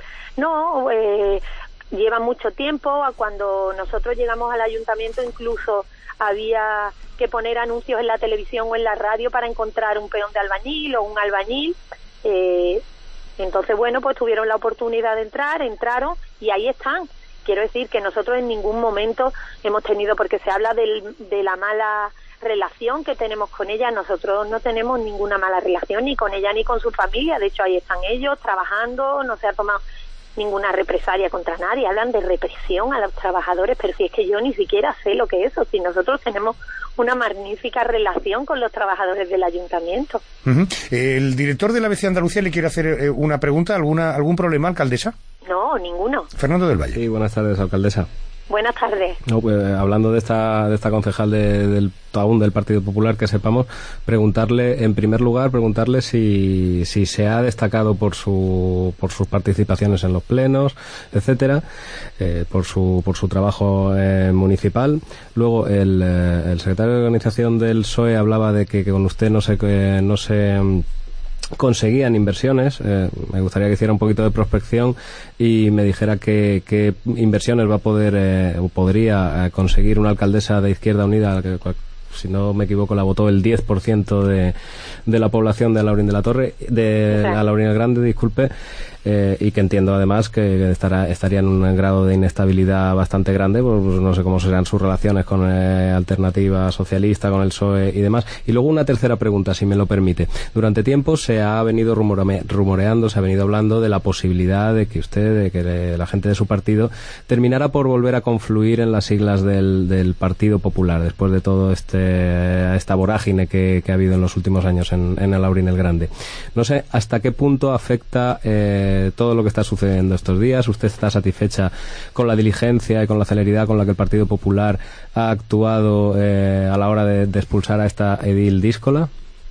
No, eh, lleva mucho tiempo. Cuando nosotros llegamos al ayuntamiento incluso había que poner anuncios en la televisión o en la radio para encontrar un peón de albañil o un albañil. Eh, entonces, bueno, pues tuvieron la oportunidad de entrar, entraron y ahí están. Quiero decir que nosotros en ningún momento hemos tenido, porque se habla del, de la mala relación que tenemos con ella, nosotros no tenemos ninguna mala relación ni con ella ni con su familia. De hecho, ahí están ellos trabajando, no se ha tomado ninguna represalia contra nadie. Hablan de represión a los trabajadores, pero si es que yo ni siquiera sé lo que es eso, si nosotros tenemos una magnífica relación con los trabajadores del ayuntamiento. Uh-huh. El director de la A B C Andalucía le quiere hacer eh, una pregunta, alguna algún problema, alcaldesa. No, ninguno. Fernando del Valle. Sí, buenas tardes, alcaldesa. Buenas tardes. No, pues, hablando de esta de esta concejal de, del aún del Partido Popular, que sepamos, preguntarle, en primer lugar, preguntarle si, si se ha destacado por su por sus participaciones en los plenos, etcétera, eh, por su por su trabajo eh, municipal. Luego el, eh, el secretario de organización del P S O E hablaba de que, que con usted no se que no se conseguían inversiones. Eh, me gustaría que hiciera un poquito de prospección y me dijera qué, qué inversiones va a poder eh, o podría eh, conseguir una alcaldesa de Izquierda Unida, que, si no me equivoco, la votó el diez por ciento de, de la población de Alaurín de la Torre, de Alaurín el Grande, disculpe, eh, y que entiendo además que estará estaría en un grado de inestabilidad bastante grande, pues no sé cómo serán sus relaciones con eh, Alternativa Socialista, con el P S O E y demás. Y luego una tercera pregunta, si me lo permite. Durante tiempo se ha venido rumore, rumoreando, se ha venido hablando de la posibilidad de que usted, de que la gente de su partido terminara por volver a confluir en las siglas del, del Partido Popular, después de todo este esta vorágine que, que ha habido en los últimos años en, en Alaurín el Grande. No sé hasta qué punto afecta eh, todo lo que está sucediendo estos días. ¿Usted está satisfecha con la diligencia y con la celeridad con la que el Partido Popular ha actuado eh, a la hora de, de expulsar a esta edil díscola?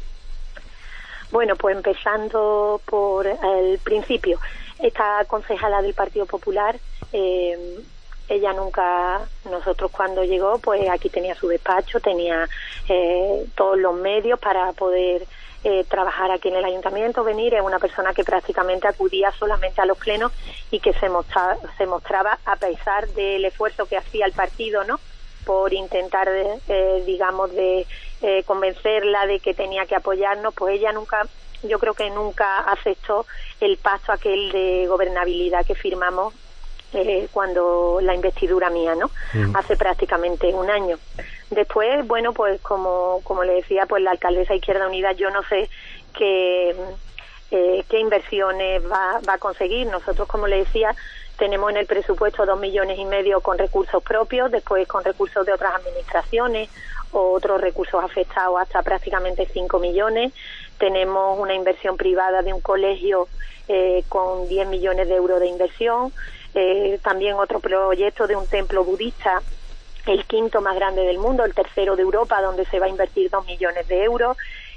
Bueno, pues empezando por el principio. Esta concejala del Partido Popular, eh, ella nunca, nosotros cuando llegó, pues aquí tenía su despacho, tenía eh, todos los medios para poder Eh, trabajar aquí en el ayuntamiento, venir. Es una persona que prácticamente acudía solamente a los plenos y que se mostraba, se mostraba a pesar del esfuerzo que hacía el partido, ¿no?, por intentar, eh, digamos, de eh, convencerla de que tenía que apoyarnos, pues ella nunca, yo creo que nunca aceptó el pacto aquel de gobernabilidad que firmamos eh, cuando la investidura mía, ¿no?, mm. hace prácticamente un año. Después, bueno, pues como como le decía, pues la alcaldesa Izquierda Unida, yo no sé qué eh, qué inversiones va, va a conseguir. Nosotros, como le decía, tenemos en el presupuesto dos millones y medio con recursos propios, después con recursos de otras administraciones, otros recursos afectados hasta prácticamente cinco millones. Tenemos una inversión privada de un colegio eh, con diez millones de euros de inversión. Eh, también otro proyecto de un templo budista, el quinto más grande del mundo, el tercero de Europa, donde se va a invertir dos millones de euros.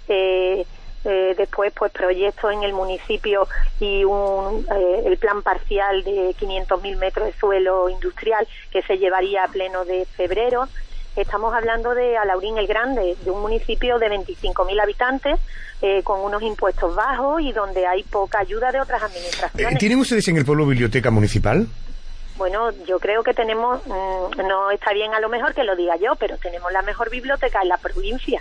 Eh, eh, después, pues proyectos en el municipio y un, eh, el plan parcial de quinientos mil metros de suelo industrial que se llevaría a pleno de febrero. Estamos hablando de Alaurín el Grande, de un municipio de veinticinco mil habitantes, eh, con unos impuestos bajos y donde hay poca ayuda de otras administraciones. ¿Tienen ustedes en el pueblo biblioteca municipal? Bueno, yo creo que tenemos, mmm, no está bien a lo mejor que lo diga yo, pero tenemos la mejor biblioteca en la provincia.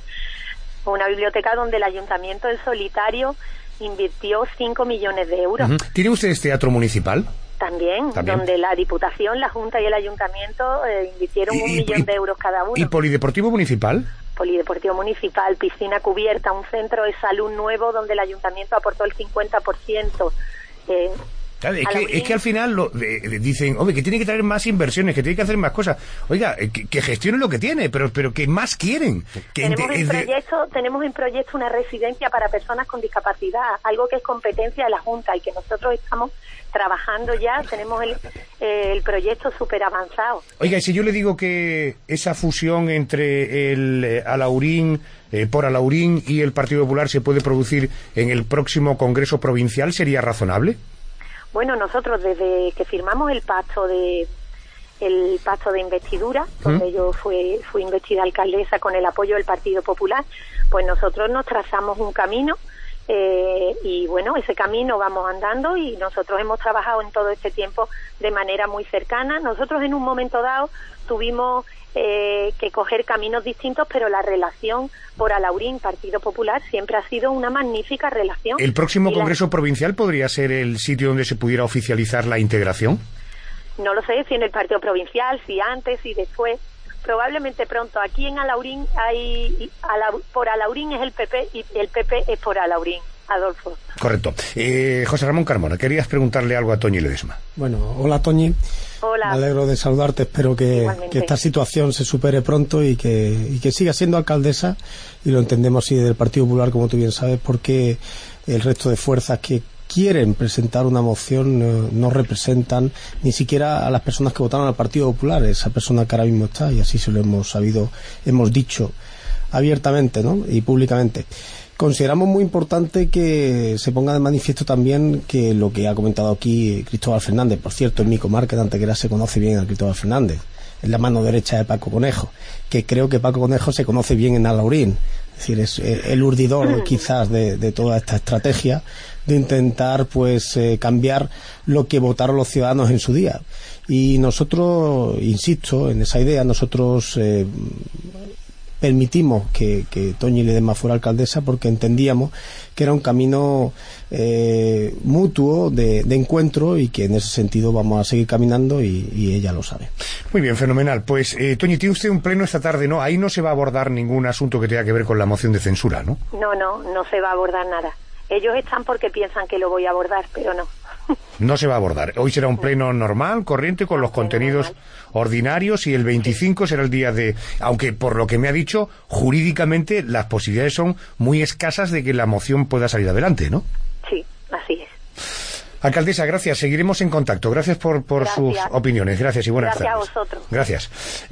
Una biblioteca donde el Ayuntamiento del Solitario invirtió cinco millones de euros. Uh-huh. ¿Tienen ustedes teatro municipal? También, También, donde la Diputación, la Junta y el Ayuntamiento eh, invirtieron y, un millón y, de euros cada uno. ¿Y polideportivo municipal? Polideportivo municipal, piscina cubierta, un centro de salud nuevo donde el Ayuntamiento aportó el cincuenta por ciento. Eh, Claro, es, que, es que al final lo, de, de, dicen, hombre, que tiene que traer más inversiones, que tiene que hacer más cosas. Oiga, que, que gestionen lo que tiene, pero pero que más quieren. Que tenemos, ente, en de... proyecto, tenemos en proyecto una residencia para personas con discapacidad, algo que es competencia de la Junta y que nosotros estamos trabajando ya. Tenemos el, eh, el proyecto súper avanzado. Oiga, y si yo le digo que esa fusión entre el eh, Alaurín, eh, por Alaurín y el Partido Popular se puede producir en el próximo Congreso Provincial, ¿sería razonable? Bueno, nosotros desde que firmamos el pacto de el pacto de investidura, ¿Mm? donde yo fui, fui investida alcaldesa con el apoyo del Partido Popular, pues nosotros nos trazamos un camino eh, y bueno, ese camino vamos andando y nosotros hemos trabajado en todo este tiempo de manera muy cercana. Nosotros en un momento dado tuvimos eh, que coger caminos distintos, pero la relación por Alaurín, Partido Popular, siempre ha sido una magnífica relación. ¿El próximo y Congreso la... Provincial podría ser el sitio donde se pudiera oficializar la integración? No lo sé, si en el Partido Provincial, si antes, si después. Probablemente pronto. Aquí en Alaurín hay... Ala, por Alaurín es el P P y el P P es por Alaurín. Adolfo. Correcto. Eh, José Ramón Carmona, querías preguntarle algo a Toñi Ledesma. Bueno, hola Toñi. Hola. Me alegro de saludarte, espero que, que esta situación se supere pronto y que, y que siga siendo alcaldesa, y lo entendemos así desde el Partido Popular, como tú bien sabes, porque el resto de fuerzas que quieren presentar una moción no, no representan ni siquiera a las personas que votaron al Partido Popular, esa persona que ahora mismo está, y así se lo hemos sabido, hemos dicho abiertamente, ¿no? Y públicamente. Consideramos muy importante que se ponga de manifiesto también que lo que ha comentado aquí Cristóbal Fernández, por cierto, en mi comarca de Antequera se conoce bien a Cristóbal Fernández, es la mano derecha de Paco Conejo, que creo que Paco Conejo se conoce bien en Alaurín, es decir, es el urdidor quizás de, de toda esta estrategia de intentar pues eh, cambiar lo que votaron los ciudadanos en su día. Y nosotros, insisto en esa idea, nosotros eh, permitimos que, que Toñi Ledesma fuera alcaldesa porque entendíamos que era un camino eh, mutuo de, de encuentro y que en ese sentido vamos a seguir caminando y, y ella lo sabe. Muy bien, fenomenal. Pues, eh, Toñi, tiene usted un pleno esta tarde, ¿no? Ahí no se va a abordar ningún asunto que tenga que ver con la moción de censura, ¿no? No, no, no se va a abordar nada. Ellos están porque piensan que lo voy a abordar, pero no. No se va a abordar. Hoy será un pleno normal, corriente, con los contenidos ordinarios, y el veinticinco será el día de... Aunque, por lo que me ha dicho, jurídicamente las posibilidades son muy escasas de que la moción pueda salir adelante, ¿no? Sí, así es. Alcaldesa, gracias. Seguiremos en contacto. Gracias por, por sus opiniones. Gracias y buenas tardes. Gracias a vosotros. Gracias.